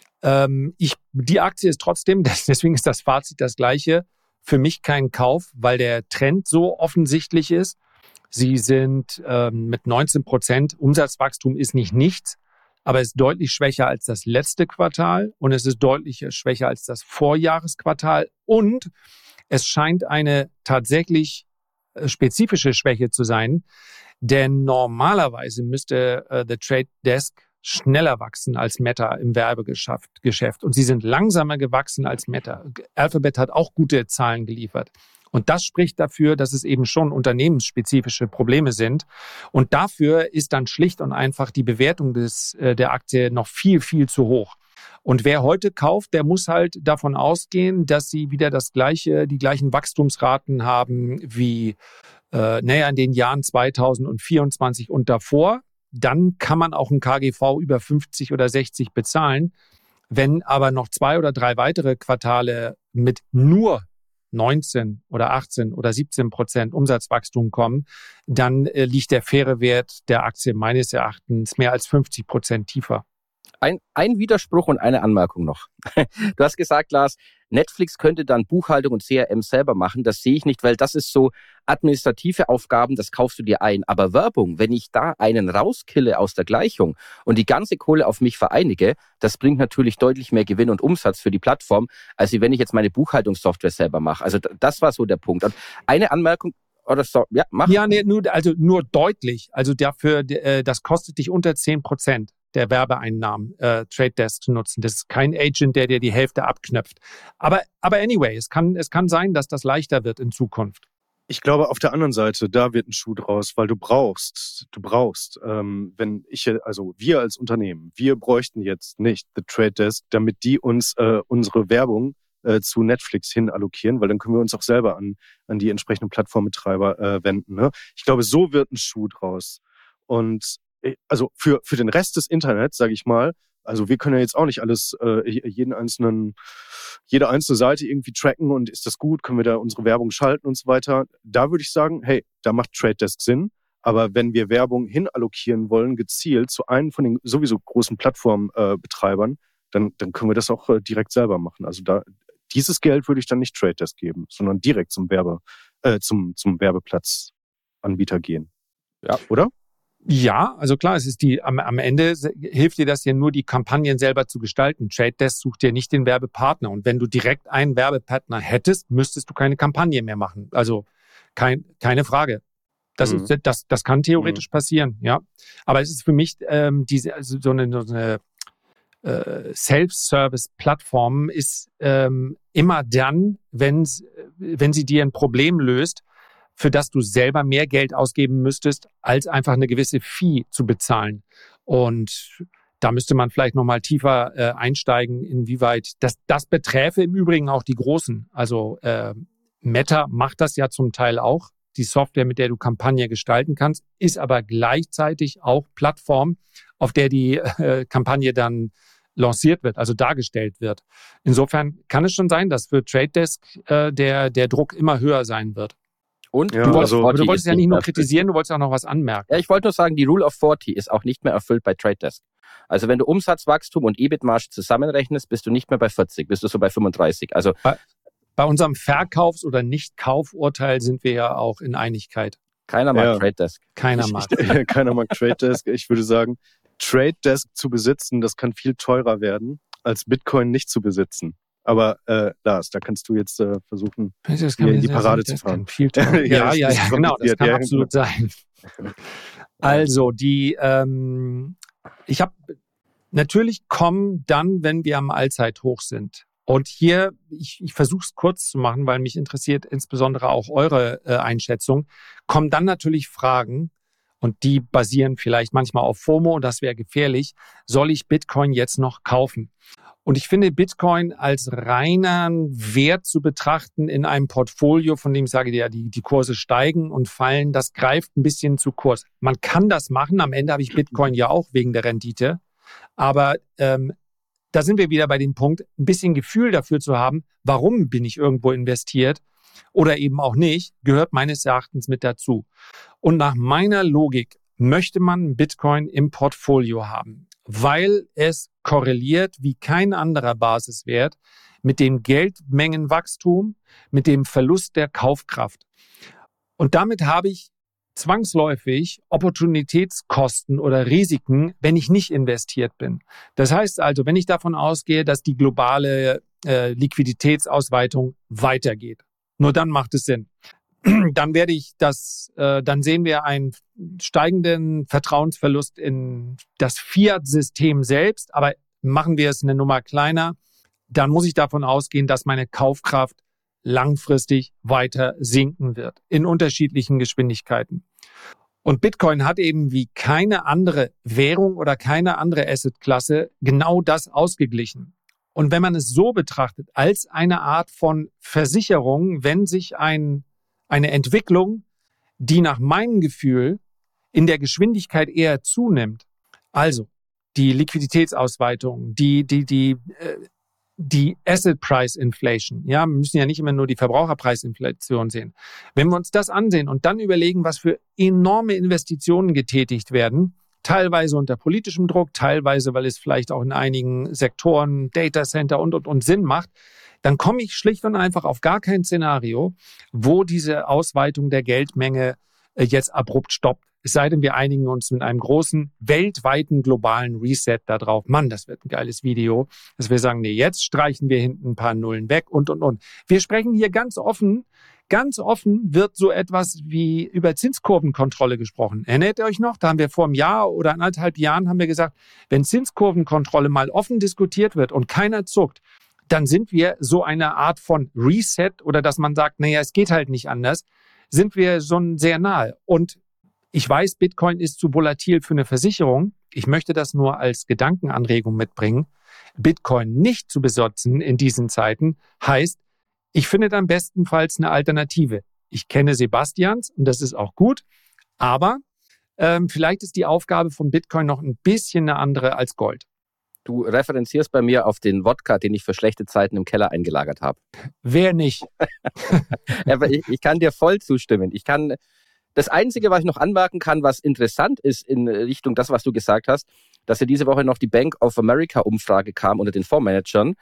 Die Aktie ist trotzdem, deswegen ist das Fazit das gleiche, für mich kein Kauf, weil der Trend so offensichtlich ist. Sie sind mit 19% Umsatzwachstum ist nicht nichts, aber es ist deutlich schwächer als das letzte Quartal und es ist deutlich schwächer als das Vorjahresquartal und es scheint eine tatsächlich spezifische Schwäche zu sein, denn normalerweise müsste The Trade Desk schneller wachsen als Meta im Werbegeschäft und sie sind langsamer gewachsen als Meta. Alphabet hat auch gute Zahlen geliefert. Und das spricht dafür, dass es eben schon unternehmensspezifische Probleme sind. Und dafür ist dann schlicht und einfach die Bewertung der Aktie noch viel, viel zu hoch. Und wer heute kauft, der muss halt davon ausgehen, dass sie wieder die gleichen Wachstumsraten haben wie in den Jahren 2024 und davor. Dann kann man auch ein KGV über 50 oder 60 bezahlen. Wenn aber noch 2 oder 3 weitere Quartale mit nur 19 oder 18 oder 17% Umsatzwachstum kommen, dann liegt der faire Wert der Aktie meines Erachtens mehr als 50% tiefer. Ein Widerspruch und eine Anmerkung noch. Du hast gesagt, Lars, Netflix könnte dann Buchhaltung und CRM selber machen. Das sehe ich nicht, weil das ist so administrative Aufgaben, das kaufst du dir ein. Aber Werbung, wenn ich da einen rauskille aus der Gleichung und die ganze Kohle auf mich vereinige, das bringt natürlich deutlich mehr Gewinn und Umsatz für die Plattform, als wenn ich jetzt meine Buchhaltungssoftware selber mache. Also das war so der Punkt. Und eine Anmerkung, oder so, ja, mach. Ja, nee, nur deutlich. Also dafür, das kostet dich unter 10%. Der Werbeeinnahmen Trade Desk zu nutzen. Das ist kein Agent, der dir die Hälfte abknöpft. Aber anyway, es kann sein, dass das leichter wird in Zukunft. Ich glaube, auf der anderen Seite, da wird ein Schuh draus, weil du brauchst, wir als Unternehmen, wir bräuchten jetzt nicht The Trade Desk, damit die uns unsere Werbung zu Netflix hin allokieren, weil dann können wir uns auch selber an die entsprechenden Plattformbetreiber wenden. Ne? Ich glaube, so wird ein Schuh draus. Und also für den Rest des Internets, sage ich mal, also wir können ja jetzt auch nicht alles, jede einzelne Seite irgendwie tracken und ist das gut, können wir da unsere Werbung schalten und so weiter. Da würde ich sagen, hey, da macht Trade Desk Sinn. Aber wenn wir Werbung hinallokieren wollen, gezielt zu einem von den sowieso großen Plattformbetreibern, dann können wir das auch direkt selber machen. Also dieses Geld würde ich dann nicht Trade Desk geben, sondern direkt zum Werbeplatzanbieter gehen. Ja. Oder? Ja, also klar, es ist am Ende hilft dir das ja nur, die Kampagnen selber zu gestalten. Trade Desk sucht dir nicht den Werbepartner. Und wenn du direkt einen Werbepartner hättest, müsstest du keine Kampagne mehr machen. Also keine Frage. Das kann theoretisch passieren, ja. Aber es ist für mich so eine Self-Service-Plattform ist immer dann, wenn sie dir ein Problem löst, für das du selber mehr Geld ausgeben müsstest, als einfach eine gewisse Fee zu bezahlen. Und da müsste man vielleicht nochmal tiefer einsteigen, inwieweit das beträfe im Übrigen auch die Großen. Also Meta macht das ja zum Teil auch. Die Software, mit der du Kampagne gestalten kannst, ist aber gleichzeitig auch Plattform, auf der die Kampagne dann lanciert wird, also dargestellt wird. Insofern kann es schon sein, dass für Trade Desk der Druck immer höher sein wird. Und du wolltest ja nicht nur kritisieren, du wolltest auch noch was anmerken. Ja, ich wollte nur sagen, die Rule of 40 ist auch nicht mehr erfüllt bei Trade Desk. Also wenn du Umsatzwachstum und EBIT-Marge zusammenrechnest, bist du nicht mehr bei 40, bist du so bei 35. Also bei unserem Verkaufs- oder Nicht-Kaufurteil sind wir ja auch in Einigkeit. Keiner mag Trade Desk. Keiner mag Trade Desk. Ich würde sagen, Trade Desk zu besitzen, das kann viel teurer werden, als Bitcoin nicht zu besitzen. Aber Lars, da kannst du jetzt versuchen, die Parade zu fahren. Viel teurer. Ja, genau, das kann absolut sein. Also, natürlich kommen dann, wenn wir am Allzeithoch sind. Und hier, ich versuche es kurz zu machen, weil mich interessiert insbesondere auch eure Einschätzung, kommen dann natürlich Fragen, und die basieren vielleicht manchmal auf FOMO, und das wäre gefährlich. Soll ich Bitcoin jetzt noch kaufen? Und ich finde Bitcoin als reinen Wert zu betrachten in einem Portfolio, von dem ich sage, ja, die Kurse steigen und fallen, das greift ein bisschen zu kurz. Man kann das machen, am Ende habe ich Bitcoin ja auch wegen der Rendite, aber da sind wir wieder bei dem Punkt, ein bisschen Gefühl dafür zu haben, warum bin ich irgendwo investiert oder eben auch nicht, gehört meines Erachtens mit dazu. Und nach meiner Logik möchte man Bitcoin im Portfolio haben, weil es korreliert wie kein anderer Basiswert mit dem Geldmengenwachstum, mit dem Verlust der Kaufkraft. Und damit habe ich zwangsläufig Opportunitätskosten oder Risiken, wenn ich nicht investiert bin. Das heißt also, wenn ich davon ausgehe, dass die globale Liquiditätsausweitung weitergeht, nur dann macht es Sinn. Dann dann sehen wir einen steigenden Vertrauensverlust in das Fiat-System selbst, aber machen wir es eine Nummer kleiner, dann muss ich davon ausgehen, dass meine Kaufkraft langfristig weiter sinken wird, in unterschiedlichen Geschwindigkeiten. Und Bitcoin hat eben wie keine andere Währung oder keine andere Assetklasse genau das ausgeglichen. Und wenn man es so betrachtet, als eine Art von Versicherung, wenn sich eine Entwicklung, die nach meinem Gefühl in der Geschwindigkeit eher zunimmt, also die Liquiditätsausweitung, die Asset Price Inflation. Ja, wir müssen ja nicht immer nur die Verbraucherpreisinflation sehen. Wenn wir uns das ansehen und dann überlegen, was für enorme Investitionen getätigt werden, teilweise unter politischem Druck, teilweise, weil es vielleicht auch in einigen Sektoren, Datacenter und Sinn macht, dann komme ich schlicht und einfach auf gar kein Szenario, wo diese Ausweitung der Geldmenge jetzt abrupt stoppt. Es sei denn, wir einigen uns mit einem großen, weltweiten, globalen Reset da drauf. Mann, das wird ein geiles Video. Dass wir sagen, nee, jetzt streichen wir hinten ein paar Nullen weg und. Wir sprechen hier ganz offen wird so etwas wie über Zinskurvenkontrolle gesprochen. Erinnert ihr euch noch? Da haben wir vor einem Jahr oder 1,5 Jahren haben wir gesagt, wenn Zinskurvenkontrolle mal offen diskutiert wird und keiner zuckt, dann sind wir so eine Art von Reset oder dass man sagt, naja, es geht halt nicht anders, sind wir schon sehr nahe. Und ich weiß, Bitcoin ist zu volatil für eine Versicherung. Ich möchte das nur als Gedankenanregung mitbringen. Bitcoin nicht zu besitzen in diesen Zeiten heißt, ich finde dann bestenfalls eine Alternative. Ich kenne Sebastians und das ist auch gut, aber vielleicht ist die Aufgabe von Bitcoin noch ein bisschen eine andere als Gold. Du referenzierst bei mir auf den Wodka, den ich für schlechte Zeiten im Keller eingelagert habe. Wer nicht? Aber ich kann dir voll zustimmen. Das Einzige, was ich noch anmerken kann, was interessant ist in Richtung das, was du gesagt hast, dass ja diese Woche noch die Bank of America Umfrage kam unter den Fondsmanagern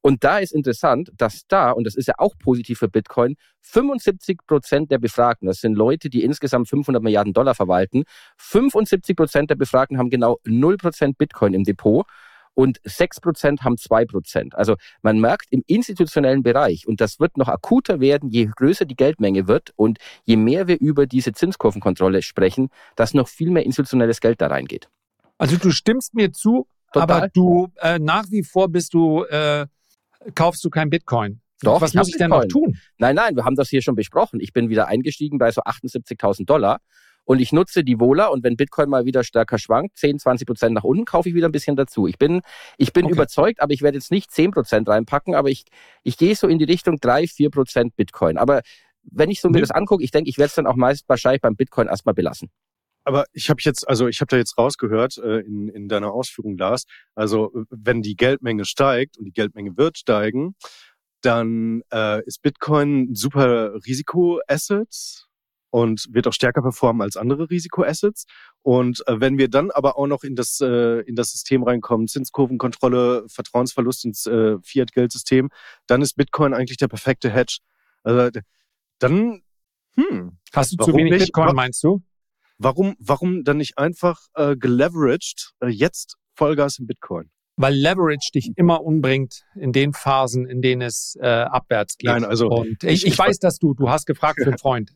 Und da ist interessant, dass da, und das ist ja auch positiv für Bitcoin, 75% der Befragten, das sind Leute, die insgesamt $500 Milliarden verwalten, 75% der Befragten haben genau 0% Bitcoin im Depot und 6% haben 2%. Also man merkt im institutionellen Bereich, und das wird noch akuter werden, je größer die Geldmenge wird und je mehr wir über diese Zinskurvenkontrolle sprechen, dass noch viel mehr institutionelles Geld da reingeht. Also du stimmst mir zu, Total. aber du nach wie vor kaufst du kein Bitcoin. Doch, was muss ich denn noch tun? Nein, wir haben das hier schon besprochen. Ich bin wieder eingestiegen bei so $78.000 und ich nutze die Vola und wenn Bitcoin mal wieder stärker schwankt, 10-20% nach unten, kaufe ich wieder ein bisschen dazu. Ich bin überzeugt, aber ich werde jetzt nicht 10% reinpacken, aber ich gehe so in die Richtung 3-4% Bitcoin. Aber wenn ich so mir das angucke, ich denke, ich werde es dann auch wahrscheinlich beim Bitcoin erstmal belassen. Aber ich habe da jetzt rausgehört in deiner Ausführung, Lars, also wenn die Geldmenge steigt und die Geldmenge wird steigen, dann ist Bitcoin ein super Risikoasset und wird auch stärker performen als andere Risikoassets. Und wenn wir dann aber auch noch in das System reinkommen, Zinskurvenkontrolle, Vertrauensverlust ins Fiat-Geldsystem, dann ist Bitcoin eigentlich der perfekte Hedge. Also dann, hast du zu wenig nicht? Bitcoin, meinst du? Warum dann nicht einfach geleveraged jetzt Vollgas in Bitcoin? Weil Leverage dich immer umbringt in den Phasen, in denen es abwärts geht. Nein, also und ich weiß, dass du hast gefragt für einen Freund.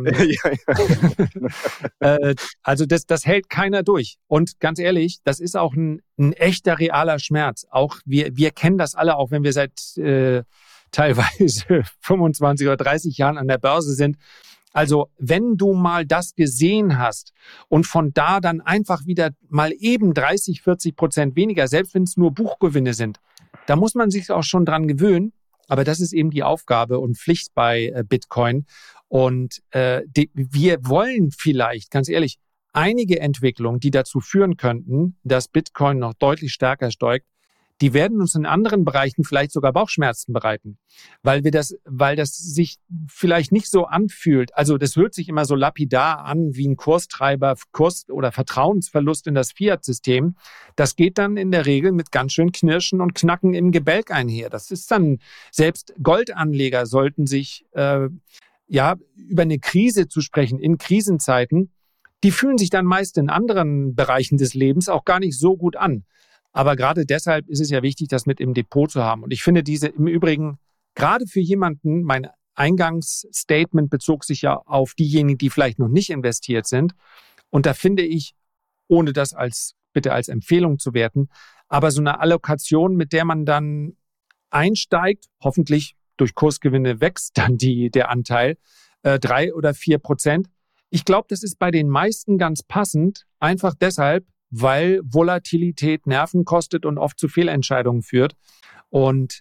Also das hält keiner durch. Und ganz ehrlich, das ist auch ein echter realer Schmerz. Auch wir kennen das alle, auch wenn wir seit teilweise 25 oder 30 Jahren an der Börse sind. Also wenn du mal das gesehen hast und von da dann einfach wieder mal eben 30-40% weniger, selbst wenn es nur Buchgewinne sind, da muss man sich auch schon dran gewöhnen. Aber das ist eben die Aufgabe und Pflicht bei Bitcoin. Und wir wollen vielleicht, ganz ehrlich, einige Entwicklungen, die dazu führen könnten, dass Bitcoin noch deutlich stärker steigt, die werden uns in anderen Bereichen vielleicht sogar Bauchschmerzen bereiten, weil das sich vielleicht nicht so anfühlt. Also das hört sich immer so lapidar an wie ein Kurstreiber, oder Vertrauensverlust in das Fiat-System. Das geht dann in der Regel mit ganz schön Knirschen und Knacken im Gebälk einher. Das ist dann, selbst Goldanleger sollten sich, über eine Krise zu sprechen in Krisenzeiten, die fühlen sich dann meist in anderen Bereichen des Lebens auch gar nicht so gut an. Aber gerade deshalb ist es ja wichtig, das mit im Depot zu haben. Und ich finde im Übrigen, gerade für jemanden, mein Eingangsstatement bezog sich ja auf diejenigen, die vielleicht noch nicht investiert sind. Und da finde ich, ohne das bitte als Empfehlung zu werten, aber so eine Allokation, mit der man dann einsteigt, hoffentlich durch Kursgewinne wächst dann der Anteil, 3 oder 4%. Ich glaube, das ist bei den meisten ganz passend, einfach deshalb, weil Volatilität Nerven kostet und oft zu Fehlentscheidungen führt. Und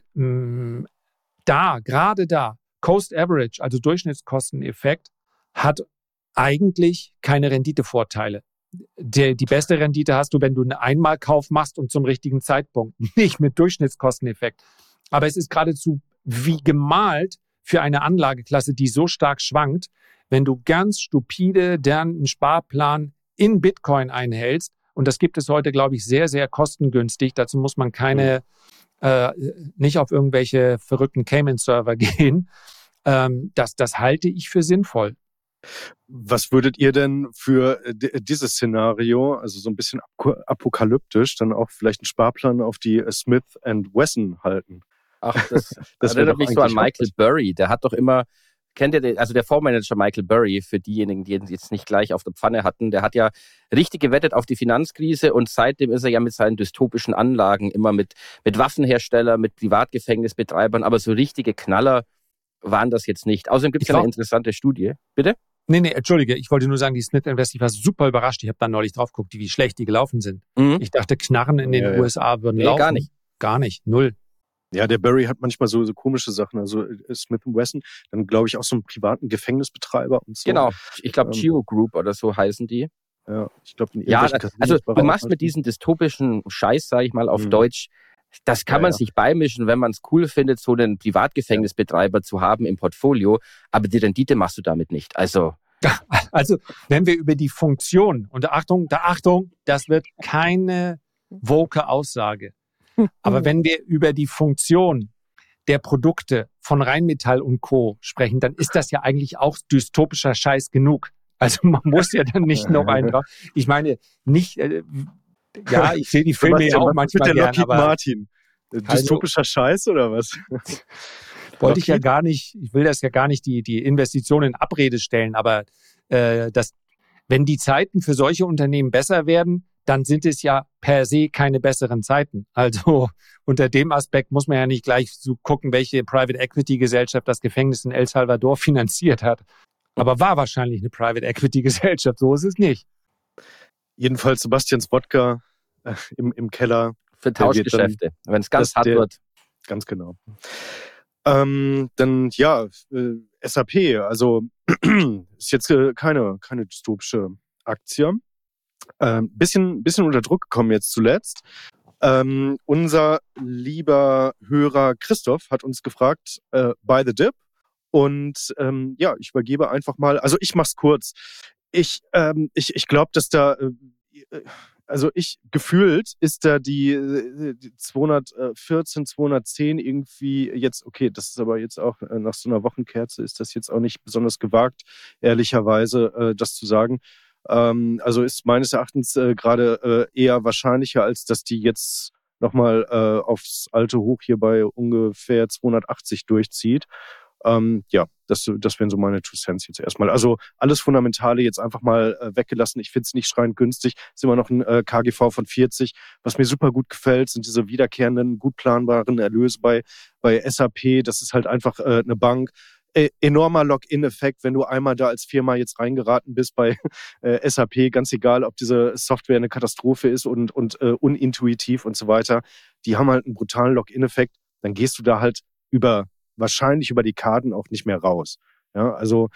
gerade da, Cost Average, also Durchschnittskosteneffekt, hat eigentlich keine Renditevorteile. Die beste Rendite hast du, wenn du einen Einmalkauf machst und zum richtigen Zeitpunkt, nicht mit Durchschnittskosteneffekt. Aber es ist geradezu wie gemalt für eine Anlageklasse, die so stark schwankt, wenn du ganz stupide einen Sparplan in Bitcoin einhältst. Und das gibt es heute, glaube ich, sehr, sehr kostengünstig. Dazu muss man nicht auf irgendwelche verrückten Cayman-Server gehen. Das halte ich für sinnvoll. Was würdet ihr denn für dieses Szenario, also so ein bisschen apokalyptisch, dann auch vielleicht einen Sparplan auf die Smith & Wesson halten? Ach, das erinnert mich so an Michael Burry. Der hat doch immer, kennt ihr den, also der Fondsmanager Michael Burry, für diejenigen, die ihn jetzt nicht gleich auf der Pfanne hatten, der hat ja richtig gewettet auf die Finanzkrise und seitdem ist er ja mit seinen dystopischen Anlagen immer mit Waffenherstellern, mit Privatgefängnisbetreibern, aber so richtige Knaller waren das jetzt nicht. Außerdem gibt es eine interessante Studie. Bitte? Nee, entschuldige, ich wollte nur sagen, die Smith & Wesson, ich war super überrascht. Ich habe da neulich drauf geguckt, wie schlecht die gelaufen sind. Mhm. Ich dachte, Knarren in den USA würden laufen. Gar nicht. Gar nicht, null. Ja, der Burry hat manchmal so komische Sachen. Also Smith & Wesson, dann glaube ich auch so einen privaten Gefängnisbetreiber und so. Genau, ich glaube Geo Group oder so heißen die. Ja, ich glaube also du machst mit diesem dystopischen Scheiß, sage ich mal auf Deutsch, das kann man sich beimischen, wenn man es cool findet, so einen Privatgefängnisbetreiber zu haben im Portfolio, aber die Rendite machst du damit nicht. Also wenn wir über die Funktion, und Achtung, das wird keine woke Aussage. Aber wenn wir über die Funktion der Produkte von Rheinmetall und Co. sprechen, dann ist das ja eigentlich auch dystopischer Scheiß genug. Also man muss ja dann nicht noch einen drauf. Ich meine, nicht, ja, ich sehe die Filme ja auch manchmal gern, Lockheed aber Martin. Dystopischer Scheiß oder was? wollte ich ja gar nicht, ich will das ja gar nicht die Investitionen in Abrede stellen, aber wenn die Zeiten für solche Unternehmen besser werden, dann sind es ja per se keine besseren Zeiten. Also unter dem Aspekt muss man ja nicht gleich so gucken, welche Private Equity Gesellschaft das Gefängnis in El Salvador finanziert hat. Aber war wahrscheinlich eine Private Equity Gesellschaft, so ist es nicht. Jedenfalls Sebastians Wodka im Keller. Für Tauschgeschäfte, wenn es ganz hart wird. Ganz genau. Dann ja, SAP, also ist jetzt keine dystopische Aktie. Bisschen unter Druck gekommen jetzt zuletzt. Unser lieber Hörer Christoph hat uns gefragt, buy the dip. Und ja, ich übergebe einfach mal, also ich mach's kurz. Ich glaube, dass da, gefühlt ist da die 214, 210 irgendwie jetzt, okay, das ist aber jetzt auch nach so einer Wochenkerze ist das jetzt auch nicht besonders gewagt, ehrlicherweise das zu sagen. Also ist meines Erachtens gerade eher wahrscheinlicher, als dass die jetzt nochmal aufs alte Hoch hier bei ungefähr 280 durchzieht. Ja, das wären so meine 2 Cents jetzt erstmal. Also alles Fundamentale jetzt einfach mal weggelassen. Ich finde es nicht schreiend günstig. Ist immer noch ein KGV von 40. Was mir super gut gefällt, sind diese wiederkehrenden, gut planbaren Erlöse bei SAP. Das ist halt einfach eine Bank. Enormer Login-Effekt, wenn du einmal da als Firma jetzt reingeraten bist bei SAP, ganz egal, ob diese Software eine Katastrophe ist und unintuitiv und so weiter. Die haben halt einen brutalen Login-Effekt. Dann gehst du da halt wahrscheinlich über die Karten auch nicht mehr raus. Ja, also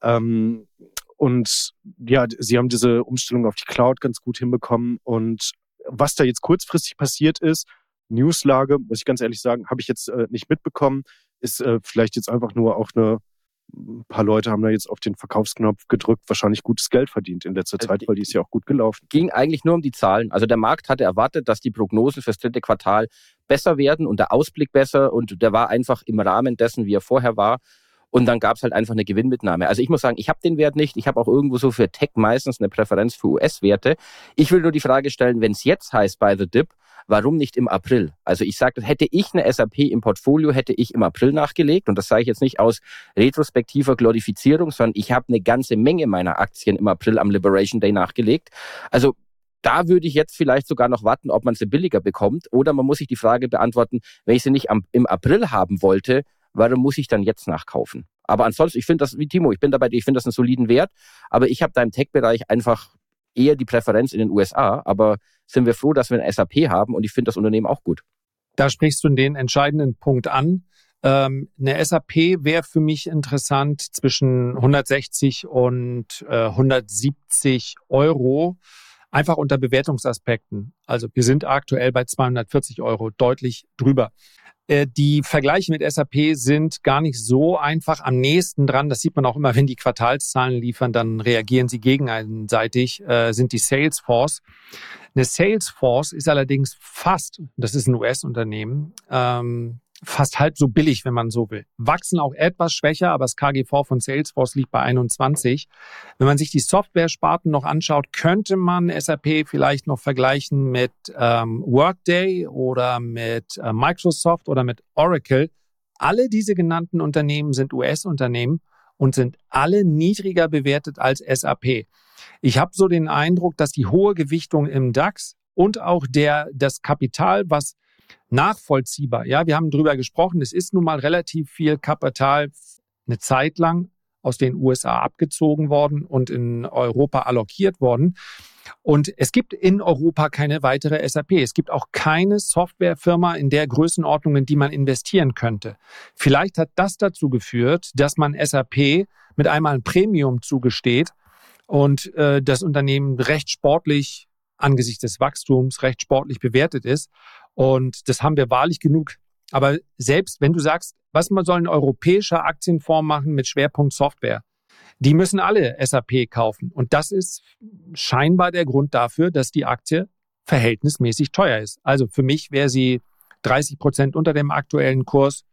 und ja, sie haben diese Umstellung auf die Cloud ganz gut hinbekommen. Und was da jetzt kurzfristig passiert ist, Newslage, muss ich ganz ehrlich sagen, habe ich jetzt nicht mitbekommen. Ist vielleicht jetzt einfach nur auch ein paar Leute haben da jetzt auf den Verkaufsknopf gedrückt, wahrscheinlich gutes Geld verdient in letzter Zeit, weil die ist ja auch gut gelaufen. Ging eigentlich nur um die Zahlen. Also der Markt hatte erwartet, dass die Prognosen fürs 3. Quartal besser werden und der Ausblick besser und der war einfach im Rahmen dessen, wie er vorher war. Und dann gab es halt einfach eine Gewinnmitnahme. Also ich muss sagen, ich habe den Wert nicht. Ich habe auch irgendwo so für Tech meistens eine Präferenz für US-Werte. Ich will nur die Frage stellen, wenn es jetzt heißt buy the dip, warum nicht im April? Also ich sage, hätte ich eine SAP im Portfolio, hätte ich im April nachgelegt. Und das sage ich jetzt nicht aus retrospektiver Glorifizierung, sondern ich habe eine ganze Menge meiner Aktien im April am Liberation Day nachgelegt. Also da würde ich jetzt vielleicht sogar noch warten, ob man sie billiger bekommt. Oder man muss sich die Frage beantworten, wenn ich sie nicht im April haben wollte, warum muss ich dann jetzt nachkaufen? Aber ansonsten, ich finde das, wie Timo, ich bin dabei, ich finde das einen soliden Wert. Aber ich habe da im Tech-Bereich einfach eher die Präferenz in den USA. Aber sind wir froh, dass wir eine SAP haben und ich finde das Unternehmen auch gut. Da sprichst du den entscheidenden Punkt an. Eine SAP wäre für mich interessant zwischen 160 und 170 Euro. Einfach unter Bewertungsaspekten. Also wir sind aktuell bei 240 Euro, deutlich drüber. Die Vergleiche mit SAP sind gar nicht so einfach am nächsten dran. Das sieht man auch immer, wenn die Quartalszahlen liefern, dann reagieren sie gegenseitig, sind die Salesforce. Eine Salesforce ist allerdings das ist ein US-Unternehmen, fast halb so billig, wenn man so will. Wachsen auch etwas schwächer, aber das KGV von Salesforce liegt bei 21. Wenn man sich die Software-Sparten noch anschaut, könnte man SAP vielleicht noch vergleichen mit Workday oder mit Microsoft oder mit Oracle. Alle diese genannten Unternehmen sind US-Unternehmen und sind alle niedriger bewertet als SAP. Ich habe so den Eindruck, dass die hohe Gewichtung im DAX und auch das Kapital, was nachvollziehbar. Ja, wir haben drüber gesprochen. Es ist nun mal relativ viel Kapital eine Zeit lang aus den USA abgezogen worden und in Europa allokiert worden. Und es gibt in Europa keine weitere SAP. Es gibt auch keine Softwarefirma in der Größenordnung, in die man investieren könnte. Vielleicht hat das dazu geführt, dass man SAP mit einmal ein Premium zugesteht und das Unternehmen recht sportlich angesichts des Wachstums recht sportlich bewertet ist. Und das haben wir wahrlich genug. Aber selbst wenn du sagst, was soll ein europäischer Aktienfonds machen mit Schwerpunkt Software? Die müssen alle SAP kaufen. Und das ist scheinbar der Grund dafür, dass die Aktie verhältnismäßig teuer ist. Also für mich wäre sie 30% unter dem aktuellen Kurs.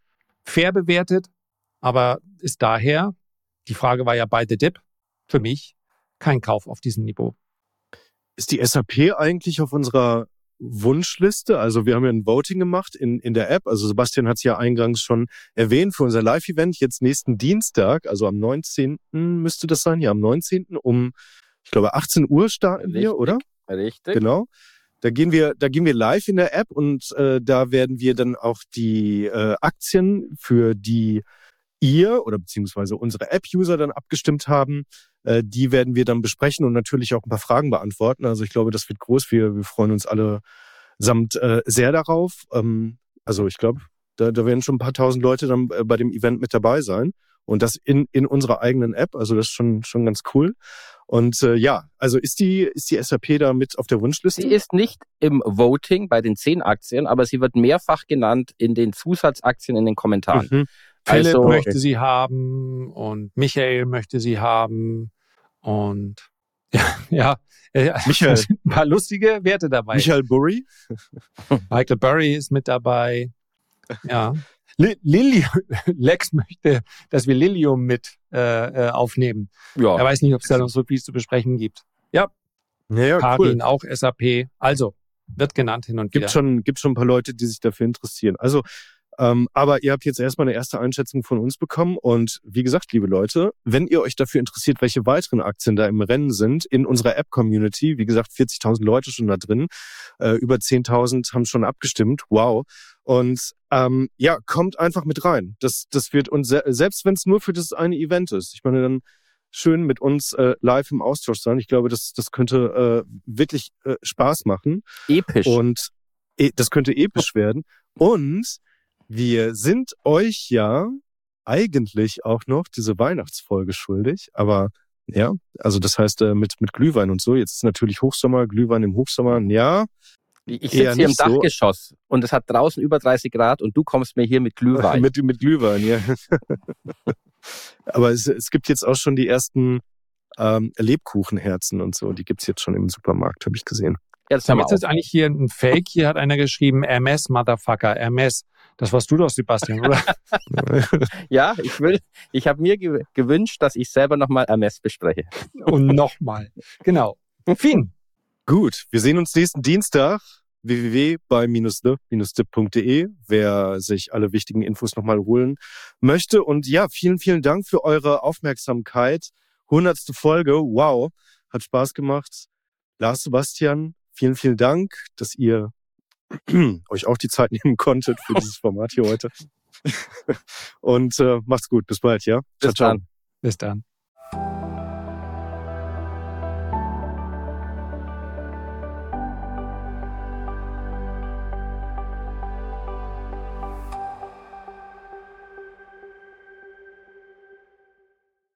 fair bewertet, aber ist daher, die Frage war ja bei The Dip, für mich kein Kauf auf diesem Niveau. Ist die SAP eigentlich auf unserer Wunschliste? Also wir haben ja ein Voting gemacht in der App. Also Sebastian hat es ja eingangs schon erwähnt für unser Live-Event jetzt nächsten Dienstag, also am 19. müsste das sein. Ja, am 19. um, ich glaube, 18 Uhr starten wir, oder? Richtig. Genau. Da gehen wir live in der App und da werden wir dann auch die Aktien, für die ihr oder beziehungsweise unsere App-User dann abgestimmt haben, die werden wir dann besprechen und natürlich auch ein paar Fragen beantworten. Also ich glaube, das wird groß. Wir freuen uns alle samt sehr darauf. Also ich glaube, da werden schon ein paar tausend Leute dann bei dem Event mit dabei sein. Und das in unserer eigenen App. Also das ist schon ganz cool. Und also ist die SAP da mit auf der Wunschliste? Sie ist nicht im Voting bei den 10 Aktien, aber sie wird mehrfach genannt in den Zusatzaktien in den Kommentaren. Mhm. Philipp möchte sie haben und Michael möchte sie haben und Michael. sind ein paar lustige Werte dabei. Michael Burry? Michael Burry ist mit dabei. Ja. Lex möchte, dass wir Lilium mit aufnehmen. Ja. Er weiß nicht, ob es da noch so viel zu besprechen gibt. Ja, Karin, cool. auch SAP. Also, wird genannt hin und wieder. Gibt schon ein paar Leute, die sich dafür interessieren. Also, aber ihr habt jetzt erstmal eine erste Einschätzung von uns bekommen. Und wie gesagt, liebe Leute, wenn ihr euch dafür interessiert, welche weiteren Aktien da im Rennen sind, in unserer App-Community, wie gesagt, 40.000 Leute schon da drin, über 10.000 haben schon abgestimmt. Wow. Und kommt einfach mit rein. Das wird uns, selbst wenn es nur für das eine Event ist, ich meine, dann schön mit uns live im Austausch sein. Ich glaube, das könnte wirklich Spaß machen. Episch. Und das könnte episch werden. Und wir sind euch ja eigentlich auch noch diese Weihnachtsfolge schuldig. Aber ja, also das heißt mit Glühwein und so. Jetzt ist natürlich Hochsommer, Glühwein im Hochsommer. Ja, ich sitze hier im Dachgeschoss und es hat draußen über 30 Grad und du kommst mir hier mit Glühwein. mit Glühwein, ja. Aber es gibt jetzt auch schon die ersten Lebkuchenherzen und so. Die gibt's jetzt schon im Supermarkt, habe ich gesehen. Ja, Damit ist jetzt eigentlich hier ein Fake. Hier hat einer geschrieben, Hermes, Motherfucker, Hermes. Das warst du doch, Sebastian, oder? Ja, ich habe mir gewünscht, dass ich selber nochmal Hermes bespreche. Und nochmal. Genau. Fien. Gut, wir sehen uns nächsten Dienstag. www.bei-the-dip.de, wer sich alle wichtigen Infos nochmal holen möchte. Und ja, vielen, vielen Dank für eure Aufmerksamkeit. 100. Folge, wow, hat Spaß gemacht. Lars, Sebastian, vielen, vielen Dank, dass ihr euch auch die Zeit nehmen konntet für dieses Format hier heute. Und macht's gut, bis bald, ja? Bis Ciao, ciao. dann. Bis dann.